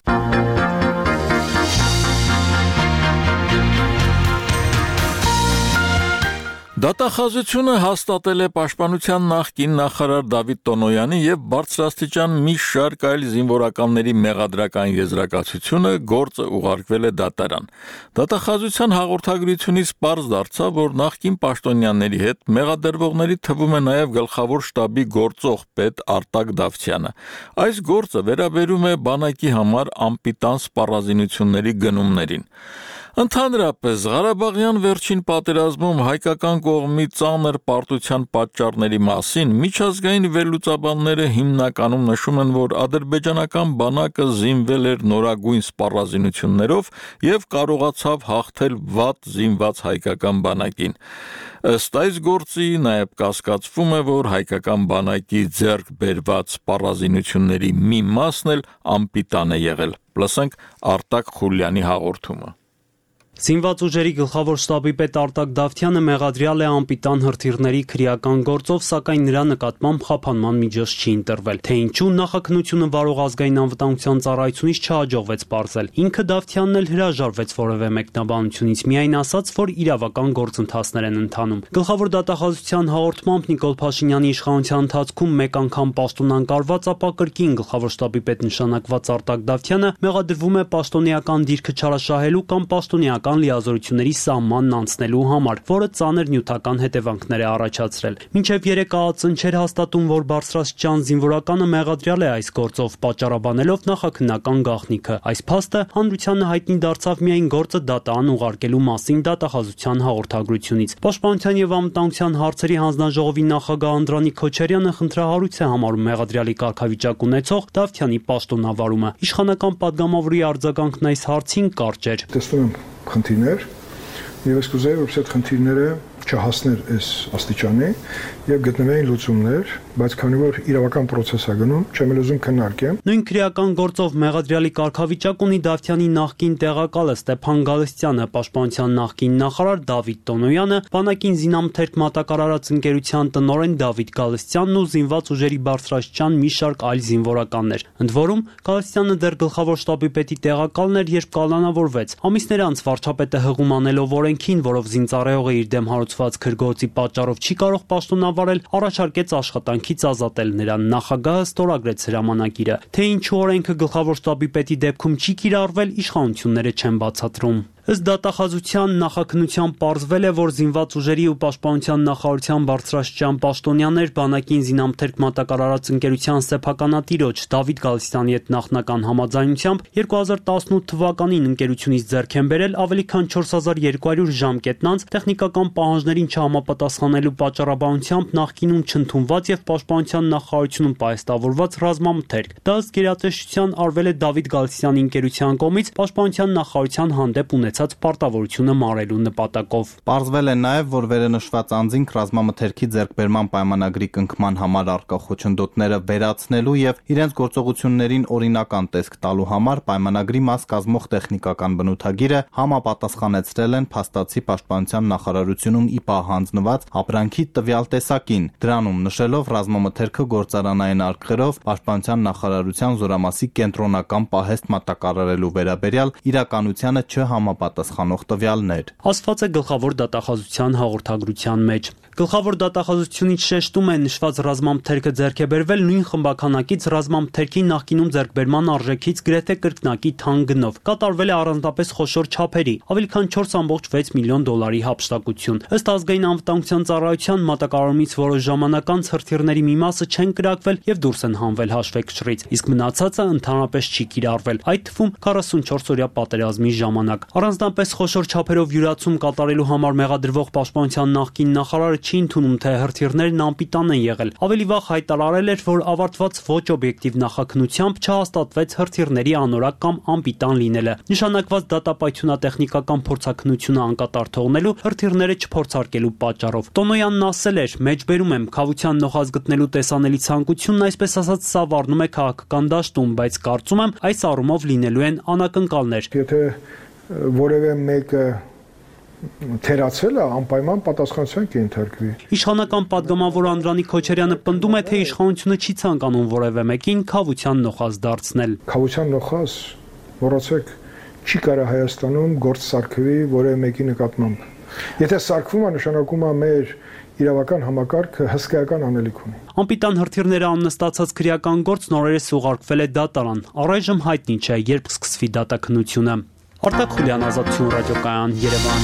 Դատախազությունը հաստատել է Պաշտպանության նախկին նախարար Դավիթ Տոնոյանի եւ բարձրաստիճան մի շարք այլ զինվորականների մեղադրական եզրակացությունը գործը ուղարկվել է դատարան։ Դատախազության հաղորդագրությունից պարզ դարձավ, որ նախկին պաշտոնյաների հետ մեղադրվողների թվում է նաեւ գլխավոր շտաբի գործող պետ Արտակ Դավթյանը։ Այս գործը վերաբերում է բանակի համար անպիտան սպառազինությունների գնումներին։ Ընդհանրապես Ղարաբաղյան վերջին պատերազմում հայկական կողմի ծանր պարտության պատճառների մասին միջազգային վերլուծաբանները հիմնականում նշում են, որ ադրբեջանական բանակը զինվել էր նորագույն սպառազինություններով եւ կարողացավ հաղթել վատ զինված հայկական բանակին։ Ըստ այս գործի նաեւ կասկածվում է, որ հայկական բանակի ձեռք բերված սպառազինությունների մի մասն էլ անպիտան է եղել։ Լսենք Արտակ Խուլյանի հաղորդումը։ Զինված ուժերի գլխավոր շտաբի պետ Արտակ Դավթյանը մեղադրյալ է անպիտան հրթիռների քրեական գործով, սակայն նրա նկատմամբ խափանման միջոց չի ընտրվել։ Թե ինչու նախաքննությունը վարող ազգային անվտանգության ծառայությունից չհաջողվեց պարզել։ Ինքը Դավթյանն էլ հրաժարվեց որևէ մեկնաբանությունից, միայն ասաց, որ իրավական գործընթացներ են ընթանում։ Գլխավոր դատախազության հաղորդմամբ Նիկոլ Փաշինյանի իշխանության ընթացքում մեկ անգամ պաշտոնանկարված, ապա կրկին գլխավոր շտաբի պետ նշանակված Արտակ Դավթյանը մեղադրվում է պաշտոնեական դիրքը չարաշահելու կամ պաշտոնեական լիազորությունների սահմանն անցնելու համար, որը ծանր նյութական հետևանքներ է առաջացրել։ Մինչև 3 ԱԱԾ-ն չէր հաստատում, որ Բարձրաստիճան զինվորականը մեղադրյալ է այս գործով, պատճառաբանելով նախաքննական գաղտնիքը։ Այս փաստը հանրությանը հայտնի դարձավ միայն գործը դատարան ուղարկելու մասին դատախազության հաղորդագրությունից։ Պաշտպանության եւ անվտանգության հարցերի հանձնաժողովի նախագահ Անդրանիկ Քոչարյանը խնդրահարույց է համարում մեղադրյալի կարգավիճակ ունեցող Դավթյանի պաշտոնավարումը։ Իշխանական падգամավորի արձագանքն այս հարցին կարճ էր։ Տեսնում եմ խնդիրներ եւ ես կուզեի որ այդ խնդիրները չհասներ այս աստիճանի եւ գտնվեին լուծումներ, բայց քանի որ իրավական process է գնում, չեմ ուզում քննարկեմ։ Նույն քրեական գործով մեղադրյալի կարգավիճակ ունի Դավթյանի նախկին տեղակալը Ստեփան Գալստյանը, պաշտպանության նախկին նախարար Դավիթ Տոնոյանը, բանակին զինամթերք մատակարարած ընկերության տնօրեն Դավիթ Գալստյանն ու զինված ուժերի Բարձրաստիճան մի շարք այլ զինվորականներ։ Ընդ որում Գալստյանը դեռ գլխավոր շտաբի պետի տեղակալն էր, երբ կալանավորվեց։ Ամիսներ անց վարչապետը հղում անելով օրենքին, որով զինծառայողը իր դեմ հարուցված քրգործի պատճառով չի կարող պաշտոնավարել, առաջարկեց աշխատանքից ազատել նրան։ Նախագահը ստորագրեց հրամանագիրը։ Թե ինչու օրենքը գլխավոր շտաբի պետի դեպքում չի կիրառվել, իշխանությունները չեն բացատրում։ Ըստ դատախազության նախաքննության պարզվել է, որ զինված ուժերի ու պաշտպանության նախարարության Բարձրաստիճան պաշտոնյաներ բանակին զինամթերք մատակարարած ընկերության սեփականատիրոջ Դավիթ Գալստյանի հետ նախնական համաձայնությամբ 2018 թվականին ընկերությունից ձեռք են բերել ավելի քան 4200 ժամկետ անց տեխնիկական պահանջներին չհամապատասխանելու պատճառաբանությամբ նախկինում չընդունված եւ պաշտպանության նախարարությունում պահեստավորված ռազմամթերք։ Դա ըստ գերատեսչության արվել է Դավիթ Գալստյանի ընկերության կողմից պաշտպանության նախարարության հանդեպ ունեցած պարտավորությունը մարելու նպատակով։ Պարզվել է նաև, որ վերնշված անձինք ռազմամթերքի ձեռքբերման պայմանագրի կնքման համար առկա խոչընդոտները վերացնելու եւ իրենց գործողություններին օրինական տեսք տալու համար պայմանագրի մաս կազմող տեխնիկական բնութագիրը համապատասխանեցրել են փաստացի պաշտպանության նախարարությունում ի պահանձնված ապրանքի տվյալ տեսակին, դրանում նշելով ռազմամթերքը գործարանային արկղերով պաշտպանության նախարարության զորամասի կենտրոնական պահեստ մատակարարելու վերաբերյալ իրականությանը չհամապատասխանող տվյալներ։ Ասված է գլխավոր դատախազության հաղորդագրության մեջ։ Գլխավոր դատախազությունից շեշտում է նշված ռազմամթերքը ձեռք է բերվել նույն խմբականակից ռազմամթերքի նախկինում ձեռքբերման արժեքից գրեթե կրկնակի թանկ գնով։ Կատարվել է առանձնապես խոշոր չափերի, ավելի քան 4.6 միլիոն դոլարի հափշտակություն։ Ըստ ազգային անվտանգության ծառայության մատակարարումից որոշ ժամանակ անց հրթիռների մի մասը չեն կրակվել եւ դուրս են հանվել հաշվեկշռից, իսկ մնացածը ընդհանրապես չի կիրառվել, այդ թվում 44-օրյա պատերազմի ժամանակ։ Առանձնապես խոշոր չափերով յուրացում կատարելու համար մեղադրվող պաշտպանության նախկին նախարարը չի ընդունում, թե հրթիռներն անպիտան են եղել։ Ավելի վաղ հայտարարել էր, որ ավարտված ոչ օբյեկտիվ նախաքննությամբ չհաստատվեց հրթիռների անորակ կամ անպիտան լինելը։ Նշանակված դատապայթյունատեխնիկական փորձաքննությունը անկատար թողնելու հրթիռները չփորձարկելու պատճառով։ Տոնոյանն ասել էր. «Մեջբերում եմ, քավության նոխազ գտնելու տեսանելի ցանկությունն այսպես ասած սա վառնում է քաղաքական դաշտում, բայց կարծում եմ այս առումով լինելու են անակնկալներ»։ Եթե որևէ մեկը թերացել է, անպայման պատասխանատվության կենթարկվի։ Իշխանական падգամավոր Անդրանիկ Քոչարյանը պնդում է, թե իշխանությունը չի ցանկանում որևէ մեկին քավության նոխազ դարձնել։ Քավության նոխազ, մոռացեք, չի կարող Հայաստանում գործ սարքվի որևէ մեկի նկատմամբ։ Եթե սարքվում է, նշանակում է մեր իրավական համակարգը հսկայական անելիք ունի։ Անպիտան հրթիռները աննստացած քրեական գործ նորերս ուղարկվել է դատարան։ Առայժմ հայտնի չէ, երբ սկսվի դատաքննությունը։ Արտակ Խուլյան, Ազատություն ռադիոկայան, Երևան։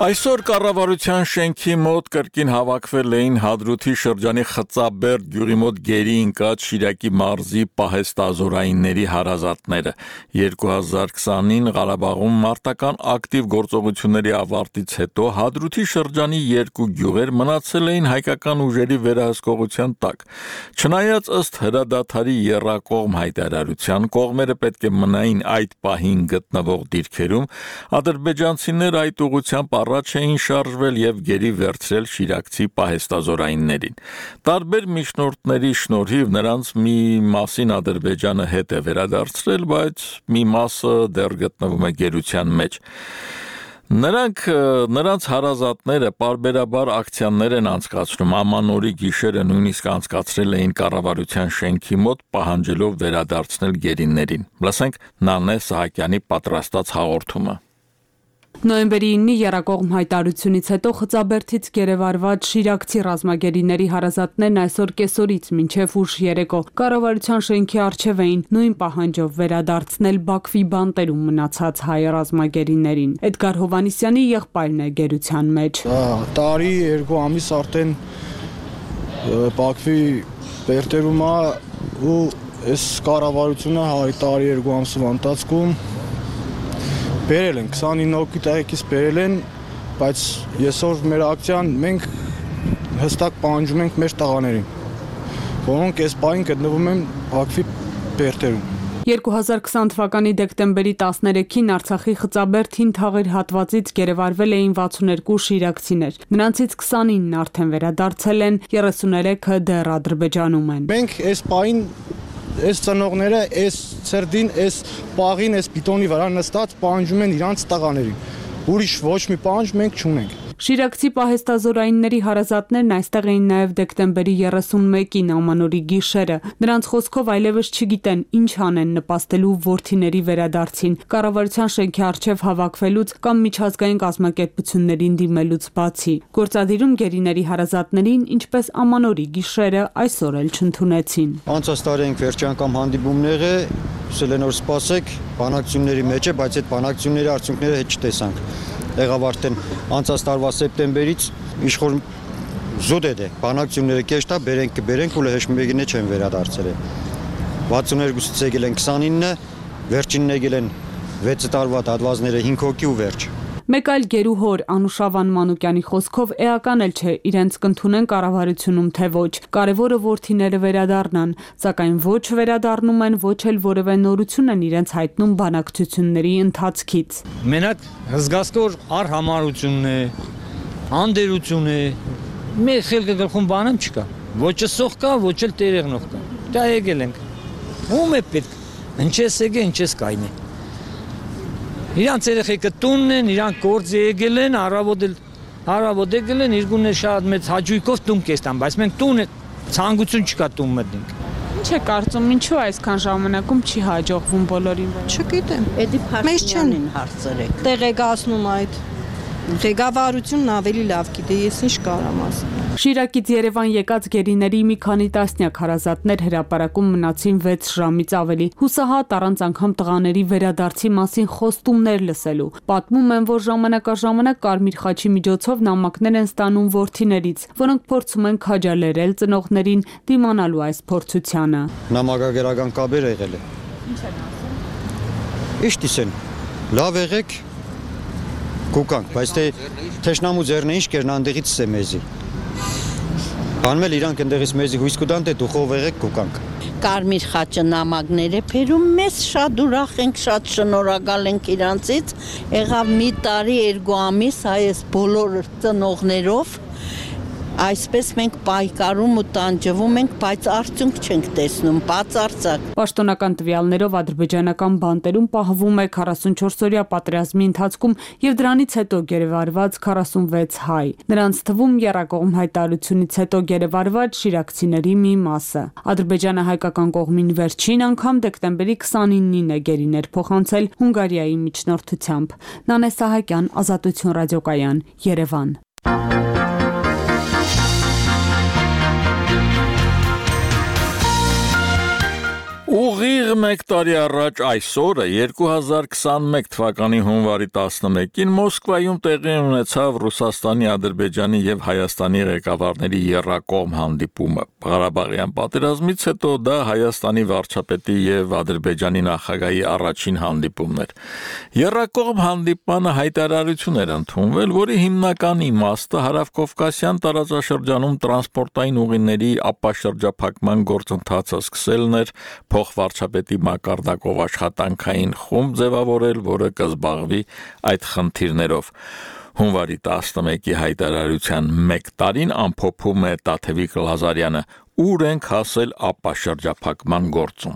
Այսօր կառավարության շենքի մոտ կրկին հավաքվել էին Հադրութի շրջանի Խծաբերդ գյուղի մոտ գերի ընկած Շիրակի մարզի պահեստազորայինների հարազատները։ 2020-ին Ղարաբաղում մարտական ակտիվ գործողությունների ավարտից հետո Հադրութի շրջանի երկու գյուղեր մնացել էին հայկական ուժերի վերահսկողության տակ։ Չնայած ըստ հրադադարի եռակողմ հայտարարության կողմերը պետք է մնային այդ պահին գտնվող դիրքերում, ադրբեջանցիներ այդ ուղղությամբ առաջ էին շարժվել եւ գերի վերցրել շիրակցի պահեստազորայիններին։ Տարբեր միջնորդների շնորհիվ նրանց մի մասին Ադրբեջանը հետ է վերադարձրել, բայց մի մասը դեռ գտնվում է գերության մեջ։ Նրանց հարազատները պարբերաբար ակցիաներ են անցկացնում, ամանորի գիշերը նույնիսկ անցկացրել էին կառավարության շենքի մոտ, պահանջելով վերադարձնել գերիներին։ Լսենք Նանե Սահակյանի պատրաստած հաղորդումը։ Նոյեմբերի 9-ի եռակողմ հայտարարությունից հետո Խծաբերդից գերեվարված շիրակցի ռազմագերիների հարազատներն այսօր կեսօրից մինչև ուշ երեկո կառավարության շենքի առջև էին նույն պահանջով վերադարձնել Բաքվի բանտերում մնացած հայ ռազմագերիներին։ Էդգար Հովանիսյանի եղբայրն է գերության մեջ։ Տարի 2 ամիս արդեն Բաքվի բերտերում է ու այս կառավարությունը տարի 2 ամսվա ընթացքում բերել են 29 հոգի տեղեկից բերել են, բայց այսօր մեր ակցիան մենք հստակ պահանջում ենք մեր տղաներին, որոնք այս պահին գտնվում են Բաքվի բերտերում։ 2020 թվականի դեկտեմբերի 13-ին Արցախի Խծաբերդին թաղեր հատվածից գերեվարվել էին 62 շիրակցիներ։ Նրանցից 29-ն արդեն վերադարձել են, 33-ը դեռ Ադրբեջանում են։ Մենք այս պահին այս ծնողները, այս ցերդին, այս պաղին, այս պիտոնի վրա նստած պահանջում են իրանց տղաներին։ Ուրիշ ոչ մի պահանջ մենք չունենք։ Շիրակցի պահեստազորայինների հարազատներն այստեղ էին նաև դեկտեմբերի 31-ին ամանորի գիշերը։ Նրանց խոսքով այլևս չգիտեն ինչ անեն նպաստելու որդիների վերադարձին, կառավարության շենքի առջև հավաքվելուց կամ միջազգային կազմակերպություններին դիմելուց բացի։ Գործադիրում գերիների հարազատներին, ինչպես ամանորի գիշերը, այսօր էլ չընդունեցին։ Անցած տարի ենք վերջի անգամ հանդիպումներ է, ասել են որ սպասեք, բանակցությունների մեջ է, բայց այդ բանակցությունների արդյունքները հետ չտեսանք։ Եղավ արդեն անցած տարվա սեպտեմբերից իշխոր զուտ է բանակցությունները կեշտա բերենք ու հեշմեգինը չեն վերադարձել։ 62-ից եկել են 29-ը, վերջինն եկել են 6 տարվա հատվածները 5 հոգի ու վերջ։ Մեկ այլ գերուհոր Անուշավան Մանուկյանի խոսքով էական էլ չէ իրենց կընդունեն կառավարությունում թե ոչ, կարևորը որդիները վերադառնան, սակայն ոչ վերադառնում են, ոչ էլ որևէ նորություն են իրենց հայտնում բանակցությունների ընթացքից։ Մենակ հզգաստոր արհամարություն է, անդերություն է, մեր խելքը գլխում բանում չկա, ոչ սող կա, ոչ էլ տերեղնող կա, դա եկել ենք, ում է պետք, ինչես եկե, ինչես կայնի։ Իրանց երեխեքը տունն են, իրանք գործի եկել են, առավոտ եկել են, իրգունը շատ մեծ հաճույքով տուն կեստան, բայց մենք տուն ցանկություն չկա տուն մտնենք։ Ինչ է կարծում, ինչու այսքան ժամանակում չի հաջողվում բոլորին։ Չգիտեմ։ Մեզ չեն հարցրեք։ Տեղեկացնում այդ ղեկավարությունն ավելի լավ գիտի, ես ինչ կարամ ասեմ։ Շիրակից Երևան եկած գերիների մի քանի տասնյակ հարազատներ հրապարակում մնացին 6 ժամից ավելի, հուսահատ առանց անգամ տղաների վերադարձի մասին խոստումներ լսելու։ Պատմում են, որ ժամանակաժամանակ Կարմիր խաչի միջոցով նամակներ են ստանում որդիներից, որոնք փորձում են քաջալերել ծնողներին դիմանալու այս փորձությանը։ Նամակագրական կապեր եղել է։ Ինչ են ասում։ Ինչ դիսեն։ Լավ եղեք կուկանք, բայց թեշնամու ձեռնը ինչ կերն անդեղից է մեզի։ Հանմել իրանք ընդեղից մեզի հույս կուտան, թե դուխով եղեք կուկանք։ Կարմիր խաչը նամակներ է փերում, մեզ շատ ուրախ ենք, շատ շնորհակալ ենք իրանցից։ Եղավ մի տարի 2 ամիս այս բոլոր ծնողներով, այսպես մենք պայքարում ու տանջվում ենք, բայց արդյունք չենք տեսնում, բացարձակ։ Պաշտոնական տվյալներով ադրբեջանական բանտերում պահվում է 44-օրյա պատերազմի ընթացքում եւ դրանից հետո գերեվարված 46 հայ։ Նրանց թվում եռակողմ հայտարարությունից հետո գերեվարված շիրակցիների մի մասը։ Ադրբեջանը հայկական կողմին վերջին անգամ դեկտեմբերի 29-ին է գերիներ փոխանցել Հունգարիայի միջնորդությամբ։ Նանե Սահակյան, Ազատություն ռադիոկայան, Երևան։ Ուղիղ 1 տարի առաջ այսօրը 2021 թվականի հունվարի 11-ին Մոսկվայում տեղի ունեցավ Ռուսաստանի, Ադրբեջանի եւ Հայաստանի ղեկավարների եռակողմ հանդիպումը։ Ղարաբաղյան պատերազմից հետո դա Հայաստանի վարչապետի եւ Ադրբեջանի նախագահի առաջին հանդիպումն էր։ Եռակողմ հանդիպմանը հայտարարություն էր ընդունվել, որի հիմնական իմաստը հարավկովկասյան տարածաշրջանում տրանսպորտային ուղիների ապաշրջափակման գործընթացը սկսելն էր, փոխվարչապետի մակարդակով աշխատանքային խումբ ձևավորել, որը կզբաղվի այդ խնդիրներով։ Հունվարի 11-ի հայտարարության 1 տարին ամփոփում է Տաթևիկ Լազարյանը, ուր ենք հասել ապաշրջափակման գործում։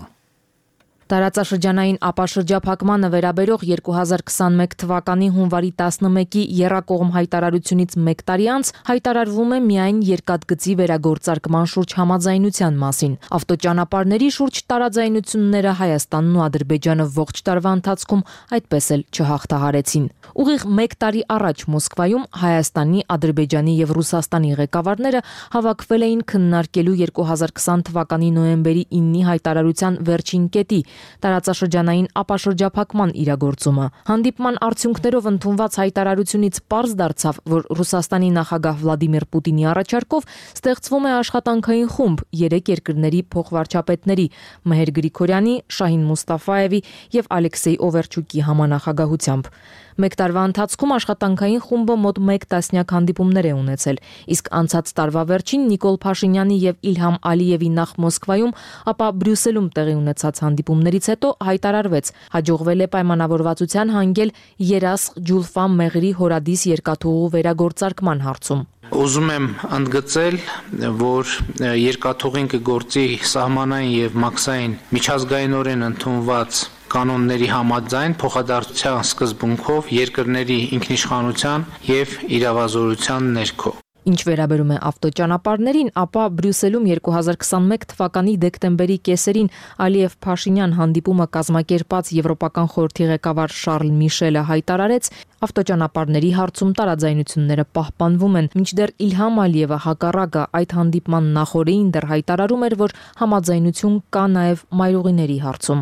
Տարածաշրջանային ապաշրջափակմանը վերաբերող 2021 թվականի հունվարի 11-ի եռակողմ հայտարարությունից 1 տարի անց հայտարարվում է միայն երկաթգծի վերագործարկման շուրջ համաձայնության մասին։ Ավտոճանապարհների շուրջ տարաձայնությունները Հայաստանն ու Ադրբեջանը ողջ տարվա ընթացքում այդպես էլ չհաղթահարեցին։ Ուղիղ 1 տարի առաջ Մոսկվայում Հայաստանի, Ադրբեջանի եւ Ռուսաստանի ղեկավարները հավաքվել էին քննարկելու 2020 թվականի նոյեմբերի 9-ի հայտարարության վերջին կետի տարածաշրջանային ապաշրջափակման իրագործումը։ Հանդիպման արդյունքներով ընդունված հայտարարությունից պարզ դարձավ, որ Ռուսաստանի նախագահ Վլադիմիր Պուտինի առաջարկով ստեղծվում է աշխատանքային խումբ 3 երկրների փոխվարչապետների՝ Մեհեր Գրիգորյանի, Շահին Մուստաֆաևի եւ Ալեքսեյ Օվերչուկի համանախագահությամբ։ 1 տարվա ընթացքում աշխատանքային խումբը մոտ 1 տասնյակ հանդիպումներ է ունեցել, իսկ անցած տարվա վերջին Նիկոլ Փաշինյանի եւ Իլհամ Ալիևի նախ Մոսկվայում, ապա Բրյուսելում տեղի ունեցած հանդիպումներից հետո հայտարարվեց, հաջողվել է պայմանավորվածության հանգել Երասխ Ջուլֆա Մեղրի հորադիս երկաթուղու վերագործարկման հարցում։ Ուզում եմ ընդգծել, որ երկաթուղին կգործի սահմանային եւ մաքսային միջազգայինորեն ընդունված կանոնների համաձայն փոխադարձության սկզբունքով երկրների ինքնիշխանության եւ իրավազորության ներքո։ Ինչ վերաբերում է ավտոճանապարհներին, ապա Բրյուսելում 2021 թվականի դեկտեմբերի կեսերին Ալիև-Փաշինյան հանդիպումը կազմակերպած Եվրոպական խորհրդի ղեկավար Շարլ Միշելը հայտարարեց, ավտոճանապարհների հարցում տարաձայնությունները պահպանվում են, մինչդեռ Իլհամ Ալիևը հակառակը այդ հանդիպման նախորդին դեռ հայտարարում էր, որ համաձայնություն կա նաև մայրուղիների հարցում։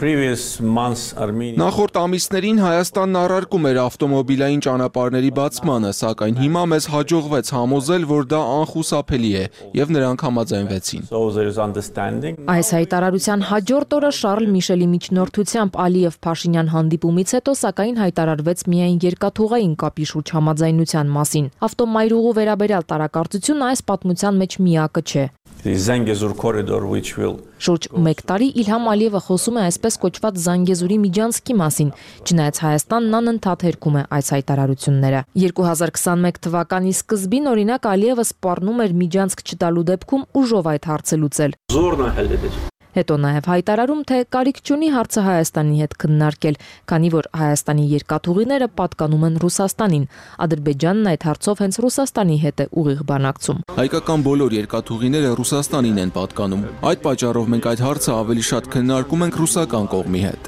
Նախորդ ամիսներին Հայաստանն առարկում էր ավտոմոբիլային ճանապարհների բացմանը, սակայն հիմա մեզ հաջողվեց համոզել, որ դա անխուսափելի է, եւ նրանք համաձայնվեցին։ Այս հայտարարության հաջորդ օրը Շարլ Միշելի միջնորդությամբ Ալիև-Փաշինյան հանդիպումից հետո սակայն հայտարարվեց միայն երկաթուղային կապի շուրջ համաձայնության մասին։ Ավտոմայրուղու վերաբերյալ տարակարծությունը այս պատմության մեջ միակը չէ։ Շուրջ 1 տարի Իլհամ Ալիևը խոսում է այսպես կոչված Զանգեզուրի միջանցքի մասին, չնայած Հայաստանն անընդհատ հերքում է այս հայտարարությունները։ 2021 թվականի սկզբին օրինակ Ալիևը սպառնում էր միջանցք չտալու դեպքում ուժով այդ հարցը լուծել։ Հետո նաև հայտարարում, թե կարիք չունի հարցը Հայաստանի հետ քննարկել, քանի որ Հայաստանի երկաթուղիները պատկանում են Ռուսաստանին։ Ադրբեջանն այդ հարցով հենց Ռուսաստանի հետ է ուղիղ բանակցում։ Հայկական բոլոր երկաթուղիները Ռուսաստանին են պատկանում։ Այդ պատճառով մենք այդ հարցը ավելի շատ քննարկում ենք ռուսական կողմի հետ։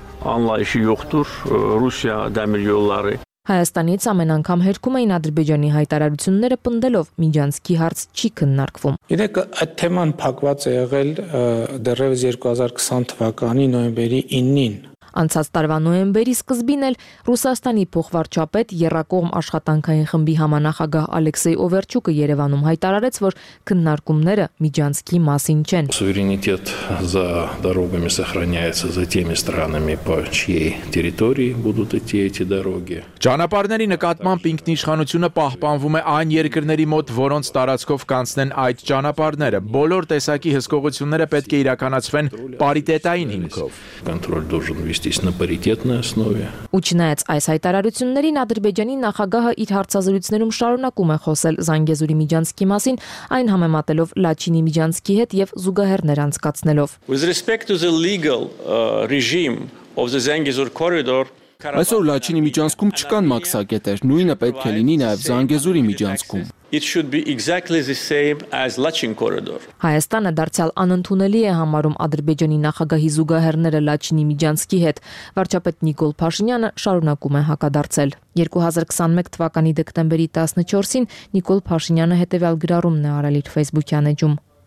Հայաստանից ամեն անգամ հերքում էին Ադրբեջանի հայտարարությունները պնդելով միջանցքի հարց չի քննարկվում։ Իրեք այդ թեման փակված է եղել դեռևս 2020 թվականի նոյեմբերի 9-ին։ Անցած տարվա նոյեմբերի սկզբին էլ Ռուսաստանի փոխվարչապետ Եռակողմ աշխատանքային խմբի համանախագահ Ալեքսեյ Օվերչուկը Երևանում հայտարարեց, որ քննարկումները միջանցքի մասին չեն։ Суверенитет за дорогами сохраняется за теми странами, по чьей территории будут идти эти дороги. Ճանապարհների նկատմամբ ինքնիշխանությունը պահպանվում է այն երկրների мот, որոնց տարածքով կանցնեն այդ ճանապարհները։ Բոլոր տեսակի հսկողությունները պետք է իրականացվեն պարիտետային հիմքով։ Контроль должен вестись на паритетной основе. Ու չնայած այս հայտարարություններին Ադրբեջանի նախագահը իր հարցազրույցներում շարունակում է խոսել Զանգեզուրի միջանցքի մասին, այն համեմատելով Լաչինի միջանցքի հետ եւ զուգահեռներ անցկացնելով։ With respect to the legal regime of the Zangezur corridor, Այսօր Լաչինի միջանցքում չկան մաքսակետեր, նույնը պետք է լինի նաև Զանգեզուրի միջանցքում։ It should be exactly the same as Lachin corridor. Հայաստանը դարձյալ անընդունելի է համարում Ադրբեջանի նախագահի զուգահեռները Լաչինի միջանցքի հետ։ Վարչապետ Նիկոլ Փաշինյանը շարունակում է հակադարձել։ 2021 թվականի դեկտեմբերի 14-ին Նիկոլ Փաշինյանը հետևյալ գրառումն է արել իր Facebook-յան էջում.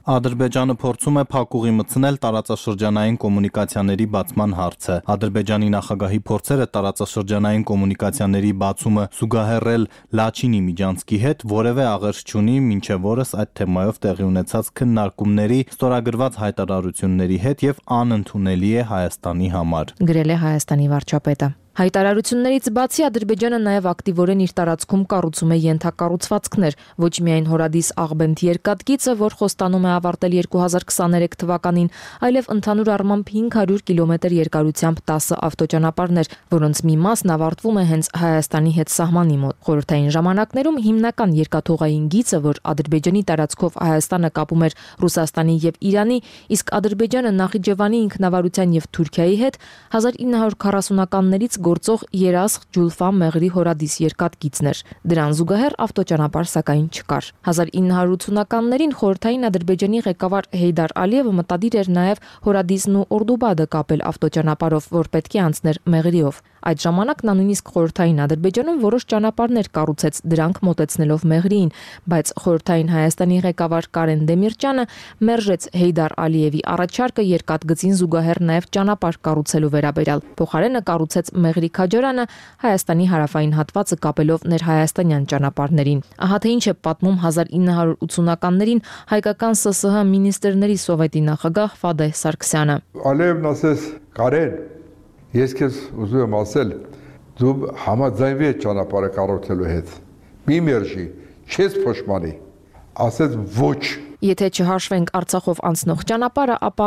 Ադրբեջանը փորձում է փակուղի մտցնել տարածաշրջանային կոմունիկացիաների բացման հարցը։ Ադրբեջանի նախագահի փորձերը տարածաշրջանային կոմունիկացիաների բացումը զուգահեռել Լաչինի Միջանցքի հետ որևէ աղերս չունի մինչև օրս այդ թեմայով տեղի ունեցած քննարկումների ստորագրված հայտարարությունների հետ եւ անընդունելի է Հայաստանի համար։ Գրել է Հայաստանի վարչապետը։ Հայտարարություններից բացի Ադրբեջանը նաև ակտիվորեն իր տարածքում կառուցում է ենթակառուցվածքներ, ոչ միայն Հորադիս Աղբենդ երկաթգիծը, որ խոստանում է ավարտել 2023 թվականին, այլև ընդհանուր առմամբ 500 կիլոմետր երկարությամբ 10 ավտոճանապարհներ, որոնց մի մասն ավարտվում է հենց Հայաստանի հետ սահմանի մոտ։ Խորհրդային ժամանակներում հիմնական երկաթուղային գիծը, որ Ադրբեջանի տարածքով Հայաստանը կապում էր Ռուսաստանի եւ Իրանի, իսկ Ադրբեջանը Նախիջևանի ինքնավարության եւ Թուրքիայի հետ 1940-ականներից գործող Երասխ Ջուլֆա Մեղրի Հորադիս երկաթգիծն էր։ Դրան զուգահեռ ավտոճանապարհ սակայն չկար։ 1980-ականներին խորհրդային Ադրբեջանի ղեկավար Հեյդար Ալիևը մտադիր էր նաև Հորադիսն ու Օրդուբադը կապել ավտոճանապարհով, որ պետք է անցներ Մեղրիով։ Այդ ժամանակ նա նույնիսկ խորհրդային Ադրբեջանում որոշ ճանապարհներ կառուցեց, դրանք մոտեցնելով Մեղրիին, բայց խորհրդային Հայաստանի ղեկավար Կարեն Դեմիրճյանը մերժեց Հեյդար Ալիևի առաջարկը երկաթգծին զուգահեռ նաև ճանապարհ կառուցելու վերաբերյալ։ Փոխարենը կառուցեց Մեղրի Քաջարանը Հայաստանի հարավային հատվածը կապելով ներհայաստանյան ճանապարհներին։ Ահա թե ինչ է պատմում 1980-ականներին հայկական ՍՍՀ մինիստրների սովետի նախագահ Ֆադեհ Սարգսյանը։ Ալիևն ասեց. «Կարեն, ես քեզ ուզում եմ ասել, դու համաձայնվի այդ ճանապարհը կառուցելու հետ։ Մի մերժի, չես փոշմանի»։ Ասեց ոչ։ Եթե չհաշվենք Արցախով անցնող ճանապարհը, ապա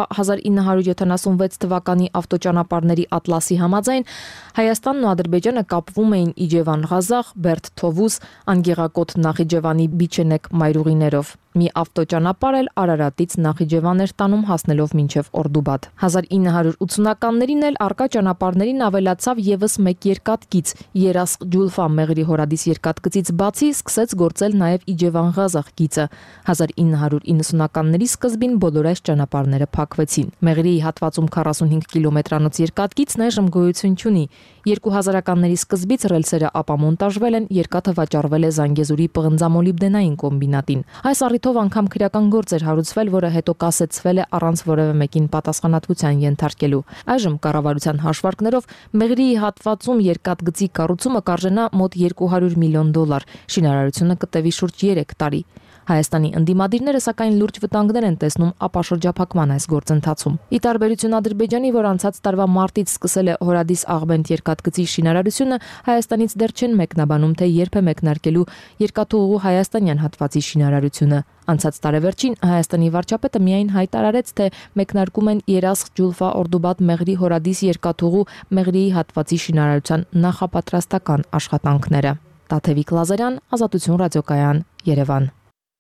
1976 թվականի ավտոճանապարհների ատլասի համաձայն Հայաստանն ու Ադրբեջանը կապվում էին Իջևան-Ղազախ, Բերդ-Թովուզ, Անգեղակոտ Նախիջևանի Բիչենեկ մայրուղիներով։ Մի ավտոճանապարհ էլ Արարատից Նախիջևան էր տանում հասնելով մինչև Օրդուբադ։ 1980-ականներին էլ արկա ճանապարհներին ավելացավ եւս մեկ երկաթգիծ՝ Երասխ Ջուլֆա Մեղրի Հորադիս երկաթգծից բացի սկսեց գործել նաև Իջևան-Ղազախ գիծը։ 1990-ականների սկզբին բոլոր այս ճանապարհները փակվեցին։ Մեղրիի հատվածում 45 կիլոմետրանոց երկաթգիծն այժմ գոյություն չունի։ 2000-ականների սկզբից ռելսերը ապամոնտաժվել են, երկաթը վաճառվել է Զանգեզուրի պղնձամոլիբդենային կոմբինատին։ Այս առիթով անգամ քրեական գործ էր հարուցվել, որը հետո կասեցվել է առանց որևէ մեկին պատասխանատվության ենթարկելու։ Այժմ կառավարության հաշվարկներով Մեղրիի հատվածում երկաթգծի կառուցումը կարժենա մոտ $200 միլիոն։ Շինարարությունը կտևի շուրջ 3 տարի։ Հայաստանի ընդդիմադիրները սակայն լուրջ վտանգներ են տեսնում ապաշրջափակման այս գործընթացում։ Ի տարբերություն Ադրբեջանի, որ անցած տարվա մարտից սկսել է Հորադիս Աղբենդ երկաթգծի շինարարությունը, Հայաստանից դեռ չեն մեկնաբանում, թե երբ է մեկնարկելու երկաթուղու հայաստանյան հատվածի շինարարությունը։ Անցած տարեվերջին Հայաստանի վարչապետը միայն հայտարարեց, թե մեկնարկում են Երասխ Ջուլֆա Օրդուբադ Մեղրի Հորադիս երկաթուղու Մեղրիի հատվածի շինարարության նախապատրաստական աշխատանքները։ Տաթևիկ Լազարյան, Ազատություն ռադիոկայան, Երևան։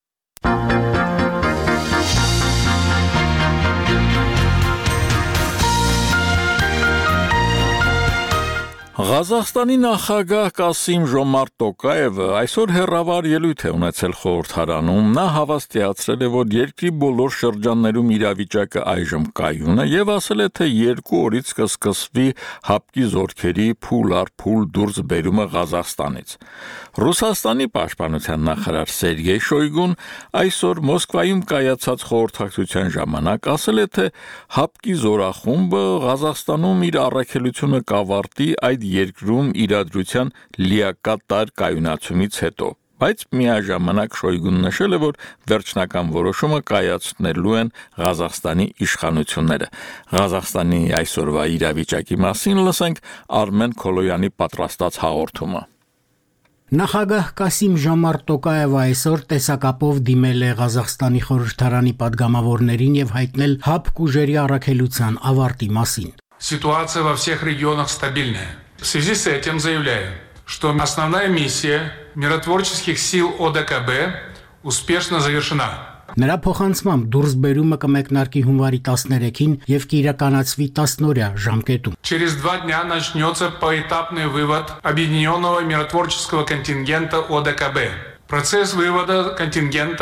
Ղազախստանի նախագահ Կասիմ Ժոմարտ Տոկաևը այսօր հերավար ելույթ է ունեցել խորհրդարանում։ Նա հավաստիացրել է, որ երկրի բոլոր շրջաններում իրավիճակը այժմ կայուն է եւ ասել է, թե 2 օրից կսկսվի հապկի զորքերի փուլ առ փուլ դուրս բերումը Ղազախստանից։ Ռուսաստանի պաշտպանության նախարար Սերգեյ Շոյգուն այսօր Մոսկվայում կայացած խորհրդակցության ժամանակ ասել է, թե հապկի զորախումբը Ղազախստանում իր առաքելությունը կավարտի այդ երկրում իրադրության լիակատար կայունացումից հետո, բայց միաժամանակ Շոյգուն նշել է, որ վերջնական որոշումը կայացնելու են Ղազախստանի իշխանությունները։ Ղազախստանի այսօրվա իրավիճակի մասին լսենք Արմեն Քոլոյանի պատրաստած հաղորդումը։ Նախագահ Կասիմ Ժոմարտ Տոկաևը այսօր տեսակապով դիմել է Ղազախստանի խորհրդարանի падգամավորներին եւ հայտնել հապկ ուժերի առաքելության ավարտի մասին։ Ситуация во всех регионах стабильная. В связи с этим заявляю, что основная миссия миротворческих сил ОДКБ успешно завершена. Նրա փոխանցմամբ դուրսբերումը կմեկնարկի հունվարի 13-ին եւ կիրականացվի 10-օրյա ժամկետում։ Через 2 дня начнется поэтапный вывод объединенного миротворческого контингента ОДКБ. Процесс вывода контингента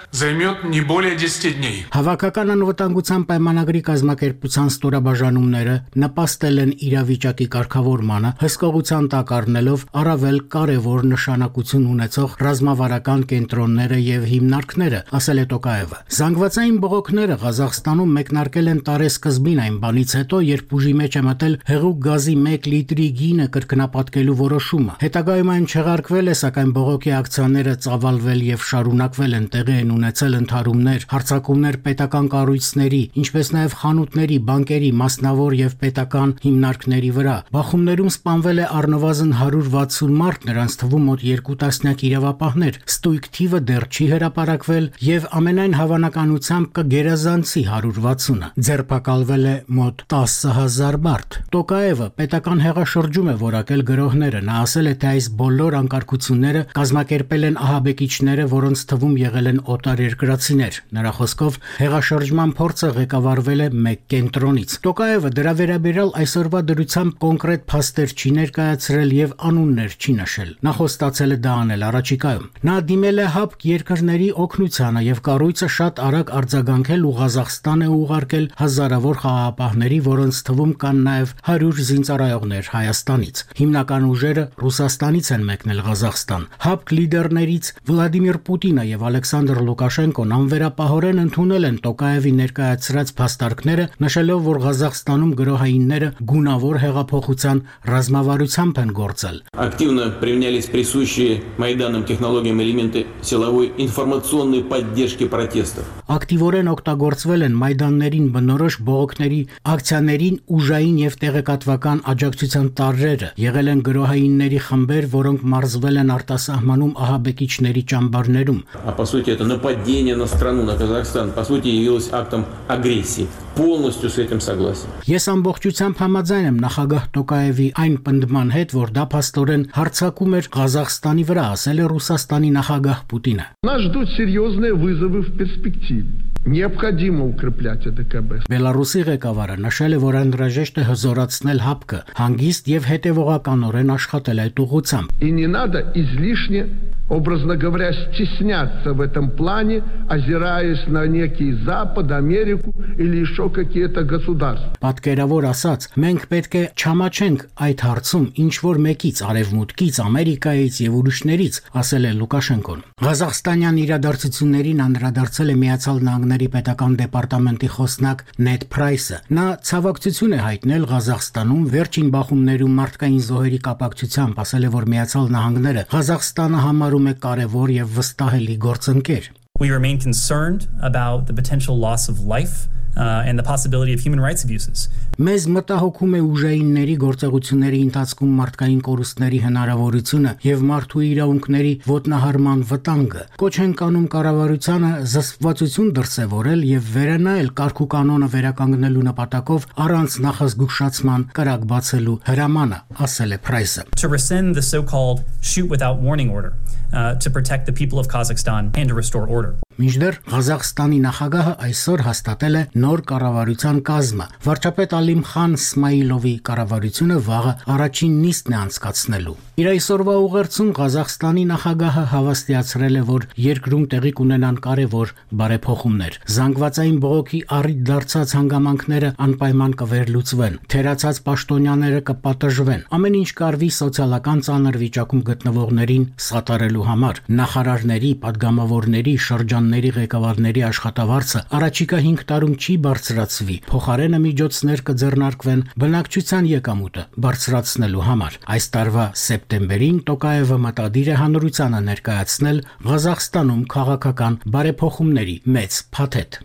займет не более 10 дней. Հավաքական անվտանգության պայմանագրի կազմակերպության ստորաբաժանումները նպաստել են իրավիճակի կարգավորմանը, հսկողության տակ առնելով առավել կարևոր նշանակություն ունեցող ռազմավարական կենտրոնները եւ հիմնարկները, ասել է Տոկաևը։ Զանգվածային բողոքները Ղազախստանում մեկնարկել են տարեսկզբին այն բանից հետո, երբ ուժի մեջ է մտել հեղուկ գազի 1 լիտրի գինը կրկնապատկելու որոշումը։ Հետագայում այն չեղարկվել է, սակայն բողոքի ակցիաները ծավալվել եւ շարունակվել են, տեղի են ունեցել ընդհարումներ, հարձակումներ պետական կառույցների, ինչպես նաև խանութների, բանկերի, մասնավոր եւ պետական հիմնարկների վրա։ Բախումներում սպանվել է առնվազն 160 մարդ, նրանց թվում մոտ 2 տասնյակ իրավապահներ։ Ստույգ թիվը դեռ չի հրապարակվել եւ ամենայն հավանականությամբ կգերազանցի 160-ը։ Ձերբակալվել է մոտ 10,000 մարդ։ Տոկաևը պետական հեղաշրջում է որակել գրոհները։ Նա ասել է, թե այս բոլոր անկարգությունները կազմակերպել են ահաբեկիչները, որոնց թվում եղել են օտարերկրացիներ։ Նրա խոսքով հեղաշրջման փորձը ղեկավարվել է մեկ կենտրոնից։ Տոկաևը դրա վերաբերյալ այսօրվա դրությամբ կոնկրետ փաստեր չի ներկայացրել եւ անուններ չի նշել։ Նա խոստացել է դա անել առաջիկայում։ Նա դիմել է ՀԱՊԿ երկրների օգնությանը եւ կառույցը շատ արագ արձագանքել ու Ղազախստան է ուղարկել հազարավոր խաղաղապահների, որոնց թվում կան նաեւ 100 զինծառայողներ Հայաստանից։ Հիմնական ուժերը Ռուսաստանից են մեկնել Ղազախստան։ ՀԱՊԿ լիդերներից Վլադիմիր Պուտինը եւ Ալեքսանդր Լուկաշենկոն անվերապահորեն ընդունել են Տոկաևի ներկայացրած փաստարկները, նշելով, որ Ղազախստանում գրոհայինները գունավոր հեղափոխության ռազմավարությամբ են գործել։ Активно применялись присущие Майданам технологиям элементы силовой информационной поддержки протестов. Ակտիվորեն օգտագործվել են Մայդաններին բնորոշ բողոքների ակցիաներին ուժային եւ տեղեկատվական աջակցության տարրերը, եղել են գրոհայինների խմբեր, որոնք մարզվել են արտասահմանում ահաբեկիչների ճամբարներում։ По сути, это нападение на страну, на Казахстан, по сути, явилось актом агрессии. Полностью с этим согласен. Ես ամբողջությամբ համաձայն եմ նախագահ Տոկաևի այն պնդման հետ, որ դա փաստորեն հարձակում էր Ղազախստանի վրա, ասել է Ռուսաստանի նախագահ Պուտինը։ Нас ждут серьезные вызовы в перспективе. Необходимо укреплять АДКБ. Բելարուսի ղեկավարը նշել է, որ անհրաժեշտ է հզորացնել ՀԱՊԿ-ը, հանգիստ եւ հետեւողականորեն աշխատել այդ ուղղությամբ։ И не надо излишне, образно говоря, стесняться в этом плане, озираясь на некий Запад, Америку или еще какие-то государства. Պատկերավոր ասած, մենք պետք է չամաչենք այդ հարցում ինչ որ մեկից, Արևմուտքից, Ամերիկայից եւ ուրիշներից, ասել է Լուկաշենկոն։ Ղազախստանյան իրադարձություններին անդրադարձել է Միացյալ Նահանգների պետական դեպարտամենտի խոսնակ Նեդ Փրայսը։ Նա ցավակցություն է հայտնել Ղազախստանում վերջին բախումներում մարդկային զոհերի կապակցությամբ, ասել է, որ Միացյալ Նահանգները Ղազախստանը համարում է կարևոր եւ վստահելի գործընկեր։ We remain concerned about the potential loss of life and the possibility of human rights abuses. Մեզ մտահոգում է ուժայինների գործողությունների ընթացքում մարդկային կորուստների հնարավորությունը եւ մարդու իրավունքների ոտնահարման վտանգը։ Կոչ ենք անում կառավարությանը զսպվածություն դրսեւորել եւ վերանայել կարգ ու կանոնը վերականգնելու նպատակով առանց նախազգուշացման կրակ բացելու հրամանը, ասել է Փրայսը։ To rescind the so-called shoot without warning order to protect the people of Kazakhstan and to restore order. Մինչդեռ Ղազախստանի նախագահը այսօր հաստատել է նոր կառավարության կազմը։ Վարչապետ Ալիմ Խան Սմայիլովի կառավարությունը վաղը առաջին նիստն է անցկացնելու։ Իր այսօրվա ուղերձում Ղազախստանի նախագահը հավաստիացրել է, որ երկրում տեղի կունենան կարևոր բարեփոխումներ։ Զանգվածային բողոքի առիթ դարձած հանգամանքները անպայման կվերլուծվեն, թերացած պաշտոնյաները կպատժվեն։ Ամեն ինչ կարվի սոցիալական ծանր վիճակում գտնվողներին սատարելու համար։ Նախարարների, падգամավորների, շրջանների ղեկավարների աշխատավարձը առաջիկա 5 տարում չի բարձրացվի, փոխարենը միջոցներ կձեռնարկվեն բնակչության եկամուտը բարձրացնելու համար։ Այս տարվա սեպտեմբերին Տոկաևը մտադիր է հանրությանը ներկայացնել Ղազախստանում քաղաքական բարեփոխումների մեծ փաթեթ։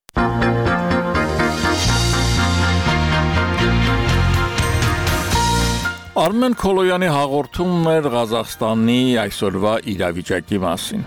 Արմեն Քոլոյանի հաղորդումն էր Ղազախստանի այսօրվա իրավիճակի մասին։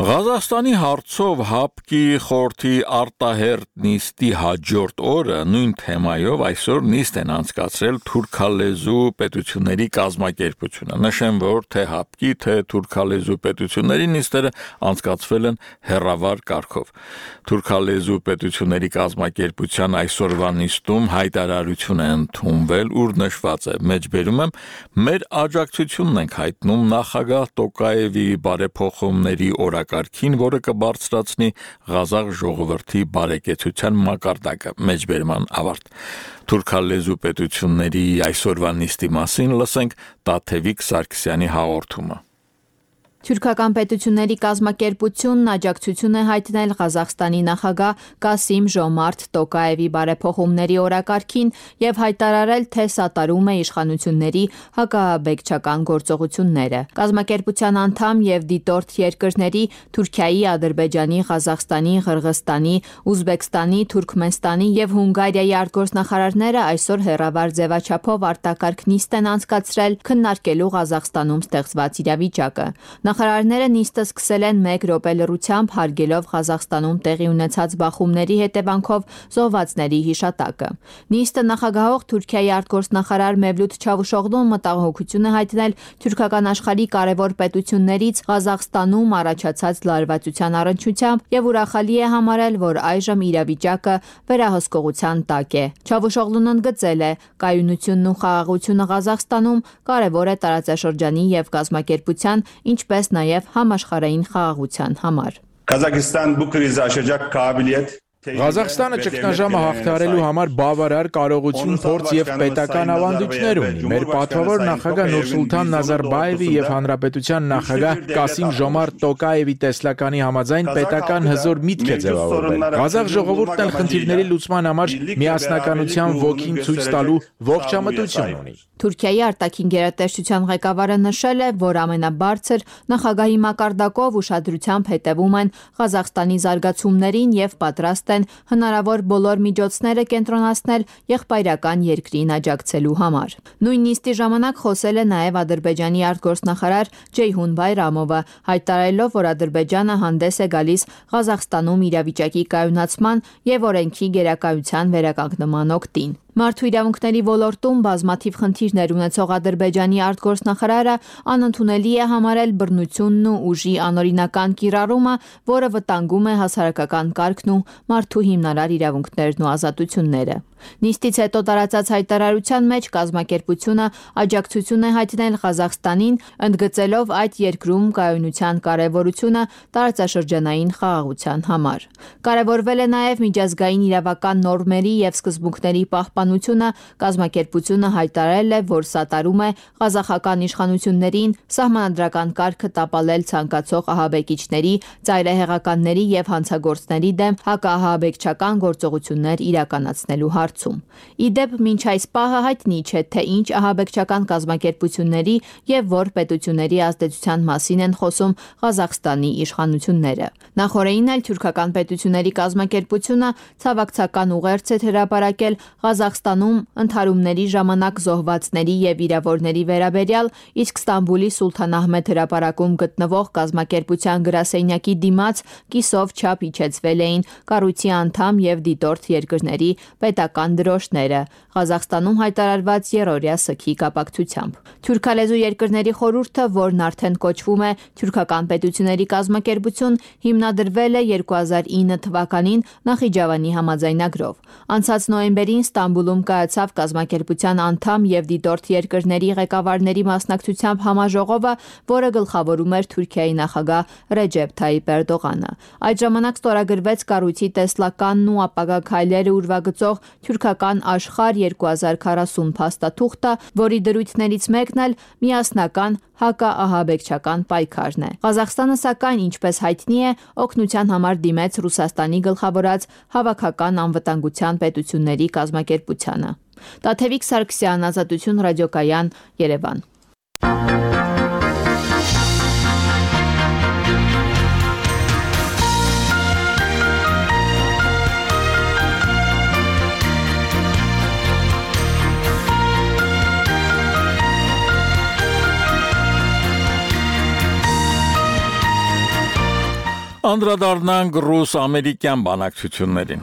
Ղազախստանի հարցով ՀԱՊԿ-ի խորհրդի արտահերթ նիստի հաջորդ օրը նույն թեմայով այսօր նիստ են անցկացրել թուրքալեզու պետությունների կազմակերպությունը։ Նշեմ, որ թե ՀԱՊԿ-ի, թե թուրքալեզու պետությունների նիստերը անցկացվել են հեռավար կարգով։ Թուրքալեզու պետությունների կազմակերպության այսօրվա նիստում հայտարարություն է ընդունվել, ուր նշված է. մեջբերում եմ, մեր աջակցությունն ենք հայտնում նախագահ Տոկաևի բարեփոխումների օրակարգին, որը կբարձրացնի Ղազախ ժողովրդի բարեկեցության մակարդակը, մեջբերման ավարտ։ Թուրքալեզու պետությունների այսօրվա նիստի մասին լսենք Տաթևիկ Սարգսյանի հաղորդումը։ Թուրքական պետությունների կազմակերպությունն աջակցություն է հայտնել Ղազախստանի նախագահ Կասիմ Ժոմարթ Տոկաևի բարեփոխումների օրակարգին եւ հայտարարել, թե սատարում է իշխանությունների հակահաբեկչական գործողությունները։ Կազմակերպության անդամ եւ դիտորդ երկրների Թուրքիայի, Ադրբեջանի, Ղազախստանի, Ղրղստանի, Ուզբեկստանի, Թուրքմենստանի եւ Հունգարիայի արտգործնախարարները այսօր հեռավար ձևաչափով արտակարգ նիստ են անցկացրել քննարկելու Ղազախստանում ստեղծված իրավիճակը։ Նախարարները նիստը սկսել են 1 րոպե լռությամբ հարգելով Ղազախստանում տեղի ունեցած բախումների հետևանքով զոհվածների հիշատակը։ Նիստը նախագահող Թուրքիայի արտգործնախարար Մևլութ Չավուշօղլուն մտահոգություն է հայտնել թուրքական աշխարհի կարևոր պետություններից Ղազախստանում առաջացած լարվածության առնչությամբ եւ ուրախալի է համարել, որ այժմ իրավիճակը վերահսկողության տակ է։ Չավուշօղլուն ընդգծել է, կայունությունն ու խաղաղությունը Ղազախստանում կարևոր է տարածաշրջանի եւ կազմակերպության, ինչպես նաև համաշխարհային խաղաղության համար։ Kazakhstan bu krizi aşacak kabiliyet Ղազախստանը ճգնաժամը հաղթահարելու համար բավարար կարողություն, փորձ եւ պետական ավանդույթներ ունի։ Մեր պատվավոր նախագահ Նուրսուլթան Նազարբաևի եւ հանրապետության նախագահ Կասիմ Ժոմարթ Տոկաևի տեսլականի համաձայն պետական հզոր միտք է ձևավորվել։ Ղազախ ժողովուրդն էլ խնդիրների լուծման համար միասնականության ոգին ցույց տալու ողջամտություն ունի։ Թուրքիայի արտաքին գերատեսչության ղեկավարը նշել է, որ ամենաբարձր նախագահի մակարդակով ուշադրությամբ հետևում են Ղազախստանի զարգացումներին եւ պատրաստ են հնարավոր բոլոր միջոցները կենտրոնացնել եղբայրական երկրին աջակցելու համար։ Նույն նիստի ժամանակ խոսել է նաև Ադրբեջանի արտգործնախարար Ջեյհուն Բայրամովը, հայտարարելով, որ Ադրբեջանը հանդես է գալիս Ղազախստանում իրավիճակի կայունացման եւ օրենքի գերակայության վերականգնման օգտին։ Մարդու իրավունքների ոլորտում բազմաթիվ խնդիրներ ունեցող Ադրբեջանի արտգործնախարարը անընդունելի է համարել բռնությունն ու ուժի անօրինական կիրառումը, որը վտանգում է հասարակական կարգն ու մարդու հիմնարար իրավունքներն ու ազատությունները։ Նիստից հետո տարածած հայտարարության մեջ կազմակերպությունը աջակցություն է հայտնել Ղազախստանին, ընդգծելով այդ երկրում կայունության կարևորությունը տարածաշրջանային խաղաղության համար։ Կարևորվել է նաև միջազգային իրավական նորմերի եւ սկզբունքների պահպանությունը, կազմակերպությունը հայտարարել է, որ սատարում է ղազախական իշխանություններին սահմանադրական կարգը տապալել ցանկացող ահաբեկիչների, ծայրահեղականների եւ հանցագործների դեմ հակաահաբեկչական գործողություններ իրականացնելու հարցում։ Իդեպ մինչ այս պահը հայտնի չէ, թե ինչ ահաբեկչական կազմակերպությունների եւ որ պետությունների ազդեցության մասին են խոսում Ղազախստանի իշխանությունները։ Նախորդին էլ թուրքական պետությունների կազմակերպությունը ցավակցական ուղերձ է հրապարակել Ղազախստանում ընդհարումների ժամանակ զոհվածների եւ վիրավորների վերաբերյալ, իսկ Ստամբուլի Սուլթան Ահմեդ հրապարակում գտնվող կազմակերպության գրասենյակի դիմաց կիսով չափ իջեցվել էին կառույցի անդամ եւ դիտորդ երկրների պետական դրոշները Ղազախստանում հայտարարված երրորդյա սգի կապակցությամբ։ Թուրքալեզու երկրների խորհուրդը, որն արդեն կոչվում է Թուրքական պետությունների կազմակերպություն, հիմնադրվել է 2009 թվականին Նախիջավանի համաձայնագրով։ Անցած նոյեմբերին Ստամբուլում կայացավ կազմակերպության անդամ եւ դիտորդ երկրների ղեկավարների մասնակցությամբ համաժողովը, որը գլխավորում էր Թուրքիայի նախագահ Ռեջեփ Թայիպ Էրդողանը։ Այդ ժամանակ ստորագրվեց կառույցի տեսլականն ու ապագա քայլերը ուրվագծող Թուրքական աշխարհ 2040 փաստաթուղթը, որի դրույթներից մեկն էլ միասնական հակաահաբեկչական պայքարն է։ Ղազախստանը, սակայն, ինչպես հայտնի է, օգնության համար դիմեց Ռուսաստանի գլխավորած հավաքական անվտանգության պետությունների կազմակերպությանը։ Տաթևիկ Սարգսյան, Ազատություն ռադիոկայան, Երևան։ Անդրադառնանք ռուս-ամերիկյան բանակցություններին։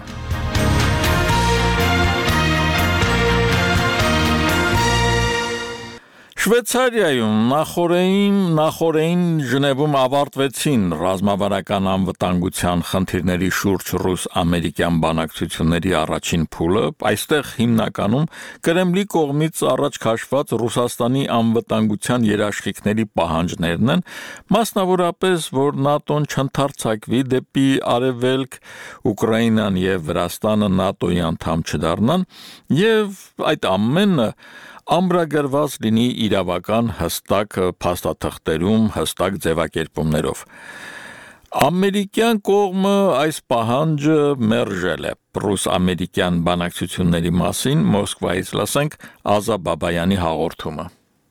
Շվեյցարիայում նախորդին Ժնևում ավարտվեցին ռազմավարական անվտանգության խնդիրների շուրջ ռուս-ամերիկյան բանակցությունների առաջին փուլը, այստեղ հիմնականում Կրեմլի կողմից առաջ քաշված Ռուսաստանի անվտանգության երաշխիքների պահանջներն են, մասնավորապես, որ ՆԱՏՕ-ն չընդարձակվի դեպի արևելք, Ուկրաինան եւ Վրաստանը ՆԱՏՕ-ի անդամ չդառնան, եւ այդ ամենը ամրագրված լինի իրավական հստակ փաստաթղթերում, հստակ ձևակերպումներով։ Ամերիկյան կողմը այս պահանջը մերժել է։ Ռուս-ամերիկյան բանակցությունների մասին Մոսկվայից լսենք Ազա Բաբայանի հաղորդումը։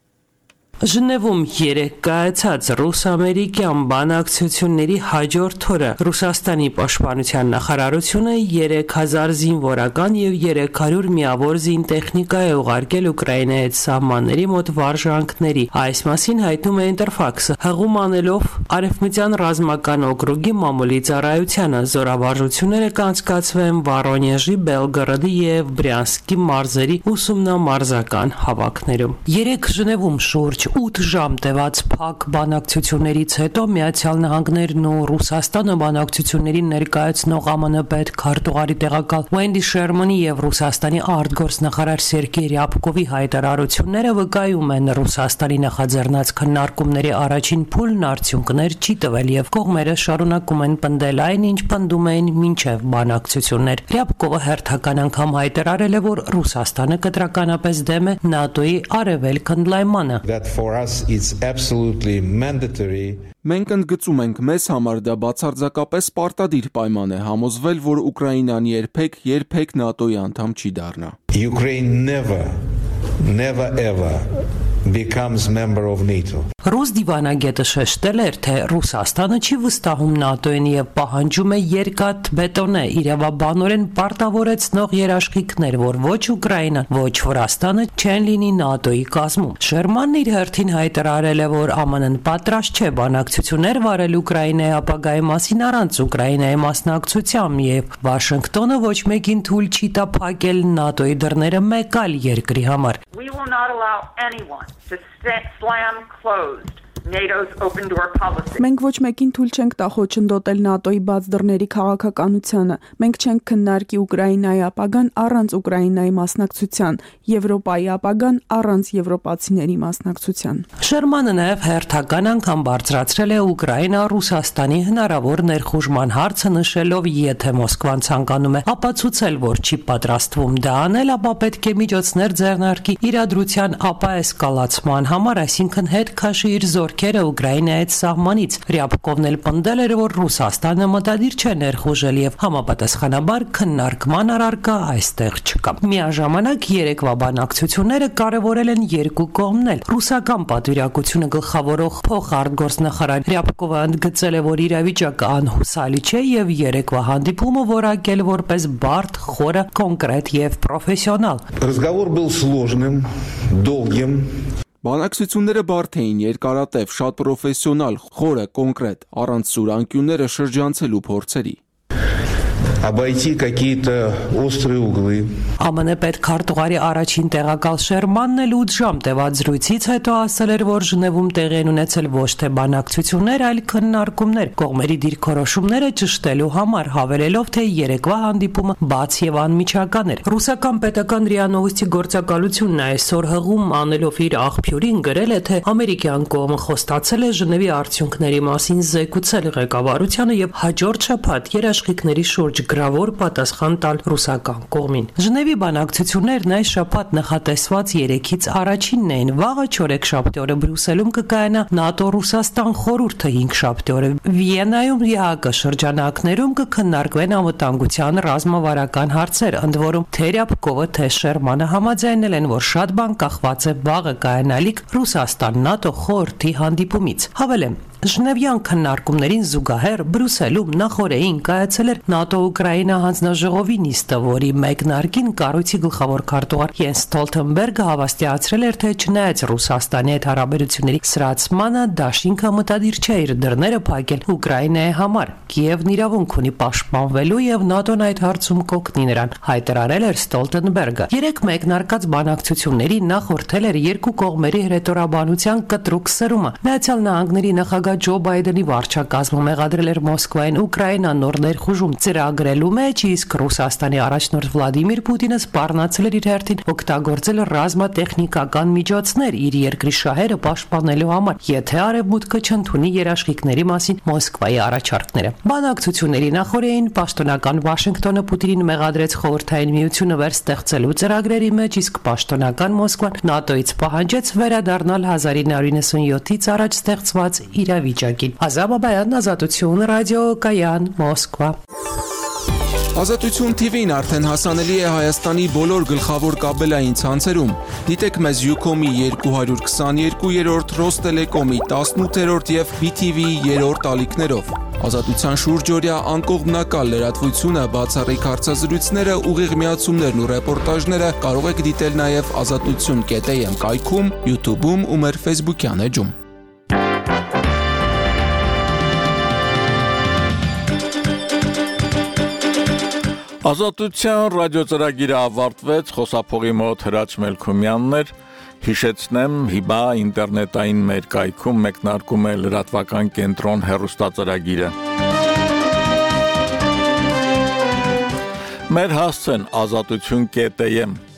Ժնևում երեկ կայացած ռուս-ամերիկյան բանակցությունների հաջորդ օրը Ռուսաստանի պաշտպանության նախարարությունը 3000 զինվորական եւ 300 միավոր զինտեխնիկա է ուղարկել Ուկրաինայի հետ սահմանների մոտ վարժանքների։ Այս մասին հայտնում է Ինտերֆաքսը, հղում անելով Արևմտյան ռազմական օկրուգի մամուլի ծառայությանը։ Զորավարժությունները կանցկացվեն Վորոնեժի, Բելգորոդի եւ Բրյանսկի մարզերի ուսումնամարզական հավաքներում։ Երեկ Ժնևում շուրջ 8 ժամ տևած փակ բանակցություններից հետո Միացյալ Նահանգներն ու Ռուսաստանը բանակցություններին ներկայացնող ԱՄՆ պետքարտուղարի տեղակալ Վենդի Շերմանի եւ Ռուսաստանի արտգործնախարար Սերգեյ Ռյաբկովի հայտարարությունները վկայում են Ռուսաստանի նախաձեռնած քննարկումների առաջին փուլն արդյունքներ չի տվել եւ կողմերը շարունակում են պնդել այն, ինչ պնդում էին մինչեւ բանակցություններ։ Ռյաբկովը հերթական անգամ հայտարարել է, որ Ռուսաստանը կտրականապես դեմ է ՆԱՏՕ-ի արևելք ընդլայնմանը։ For us it's absolutely mandatory. Մենք ընդգծում ենք, մեզ համար դա բացարձակապես պարտադիր պայման է համոզվել, որ Ուկրաինան երբեք ՆԱՏՕ-ի անդամ չի դառնա։ Ukraine never ever becomes member of NATO. Ռուս դիվանագետը շեշտել էր, թե Ռուսաստանը չի վստահում ՆԱՏՕ-ին եւ պահանջում է երկաթ բետոնե իրավաբանորեն պարտավորեցնող երաշխիքներ, որ ոչ Ուկրաինան, ոչ Վրաստանը չեն լինի ՆԱՏՕ-ի կազմում։ Շերմանն իր հերթին հայտարարել է, որ ԱՄՆ-ն պատրաստ չէ բանակցություններ վարել Ուկրաինայի ապագայի մասին առանց Ուկրաինայի մասնակցությամբ եւ Վաշինգտոնը ոչ մեկին թույլ չի տա փակել ՆԱՏՕ-ի դռները մեկ այլ երկրի համար։ We will not allow anyone to slam closed NATO's open door policy. Մենք ոչ մեկին թույլ չենք տա խոչընդոտել ՆԱՏՕ-ի բաց դռների քաղաքականությանը։ Մենք չենք քննարկի Ուկրաինայի ապագան առանց Ուկրաինայի մասնակցության, Եվրոպայի ապագան առանց եվրոպացիների մասնակցության։ Շերմանը նաև հերթական անգամ բարձրացրել է Ուկրաինա-Ռուսաստանի հնարավոր ներխուժման հարցը, նշելով, եթե Մոսկվան ցանկանում է ապացուցել, որ չի պատրաստվում դա անել, ապա պետք է միջոցներ ձեռնարկի իրադրության ապաեսկալացման համար, այսինքն հետ քաշի իր զորքերը Ուկրաինայի հետ սահմանից։ Ռյաբկովն էլ պնդել էր, որ Ռուսաստանը մտադիր չէ ներխուժել եւ համապատասխանաբար քննարկման առարկա այստեղ չկա։ Միաժամանակ երեկվա բանակցությունները կարևորել են երկու կողմն էլ։ Ռուսական պատվիրակությունը գլխավորող փոխարտգործնախարար Ռյաբկովը ընդգծել է, որ իրավիճակը անհուսալի չէ եւ երեկվա հանդիպումը որակել որպես բարդ, խորը, կոնկրետ եւ պրոֆեսիոնալ։ Разговор был сложным, долгим. Բանակցությունները բարդ էին, երկարատև, շատ պրոֆեսիոնալ, խորը, կոնկրետ, առանց սուր անկյունները շրջանցելու փորձերի։ Обойти какие-то острые углы. ԱՄՆ պետքարտուղարի առաջին տեղակալ Շերմանն էլ 8 ժամ տևած զրույցից հետո ասել էր, որ Ժնևում տեղի են ունեցել ոչ թե բանակցություններ, այլ քննարկումներ, կողմերի դիրքորոշումները ճշտելու համար, հավելելով, թե երեկվա հանդիպումը բաց եւ անմիջական էր։ Ռուսական պետական ՌԻԱ Նովոստի գործակալությունն այսօր հղում անելով իր աղբյուրին գրել է, թե ամերիկյան կողմը խոստացել է Ժնևի արդյունքների մասին զեկուցել ղեկավարությանը եւ հաջորդ շաբաթ երաշխիքների շուրջ գրավոր պատասխան տալ ռուսական կողմին։ Ժնևի բանակցություններն այս շաբաթ նախատեսված 3-ից առաջինն էին։ Վաղը չորեքշաբթի օրը Բրյուսելում կկայանա ՆԱՏՕ-Ռուսաստան խորհուրդը, 5-շաբթի օրը Վիեննայում ԵԱԿ շրջանակներում կքննարկվեն անվտանգության ռազմավարական հարցեր, ընդ որում թե Ռյաբկովը, թե Շերմանը համաձայնել են, որ շատ բան կախված է վաղը կայանալիք Ռուսաստան-ՆԱՏՕ խորհրդի հանդիպումից։ Հավելեմ, Ժնևյան քննարկումներին զուգահեռ Բրյուսելում նախօրեին կայացել էր ՆԱՏՕ-Ուկրաինա հանձնաժողովի նիստը, որի մեկնարկին կառույցի գլխավոր քարտուղար Յենս Ստոլթենբերգը հավաստիացրել էր, թե չնայած Ռուսաստանի հետ հարաբերությունների սրացմանը, դաշինքը մտադիր չէ իր դռները փակել Ուկրաինայի համար։ Կիևն իրավունք ունի պաշտպանվելու եւ ՆԱՏՕ-ն այդ հարցում կօգնի նրան, հայտարարել էր Ստոլթենբերգը։ Երեք մեկնարկած բանակցությունների նախորդել էր երկու կողմերի հրետորաբանության կտրուկ սրումը։ Միացյալ Նահանգների նախագահ Ջո Բայդենի վարչակազմը մեղադրել էր Մոսկվային Ուկրաինան նոր ներխուժում ծրագրելու մեջ, իսկ Ռուսաստանի առաջնորդ Վլադիմիր Պուտինը սպառնացել էր իր հերթին օգտագործել ռազմատեխնիկական միջոցներ իր երկրի շահերը պաշտպանելու համար, եթե Արևմուտքը չընդունի երաշխիքների մասին Մոսկվայի առաջարկները։ Բանակցությունների նախօրեին պաշտոնական Վաշինգտոնը Պուտինին մեղադրեց Խորհրդային Միությունը վերստեղծելու ծրագրերի մեջ, իսկ պաշտոնական Մոսկվան ՆԱՏՕ-ից պահանջեց վերադառնալ 1997-ից առաջ ստեղծված իրավիճակին։ Ազատ Բաբայան, Ազատություն, Ռադիո Կայան, Մոսկվա։ Ազատություն TV-ն արդեն հասանելի է Հայաստանի բոլոր գլխավոր կաբելային ցանցերում։ Դիտեք մեզ Ucom-ի 222-րդ, Ռոստելեկոմի 18-րդ եւ BTV-ի 3-րդ ալիքներով։ Ազատության շուրջօրյա անկողմնակալ լրատվությունը, բացառիկ հարցազրույցները, ուղիղ միացումներն ու ռեպորտաժները կարող եք դիտել նաեւ azatutsun.am կայքում, YouTube-ում ու մեր Facebook-յան էջում։ Ազատության ռադիոծրագիրը ավարտվեց, խոսափողի մոտ Հրաչ Մելքումյանն էր, հիշեցնեմ, հիմա ինտերնետային մեր կայքում մեկնարկում է լրատվական կենտրոն հեռուստածրագիրը։ Մեր հասցեն azatutsun.am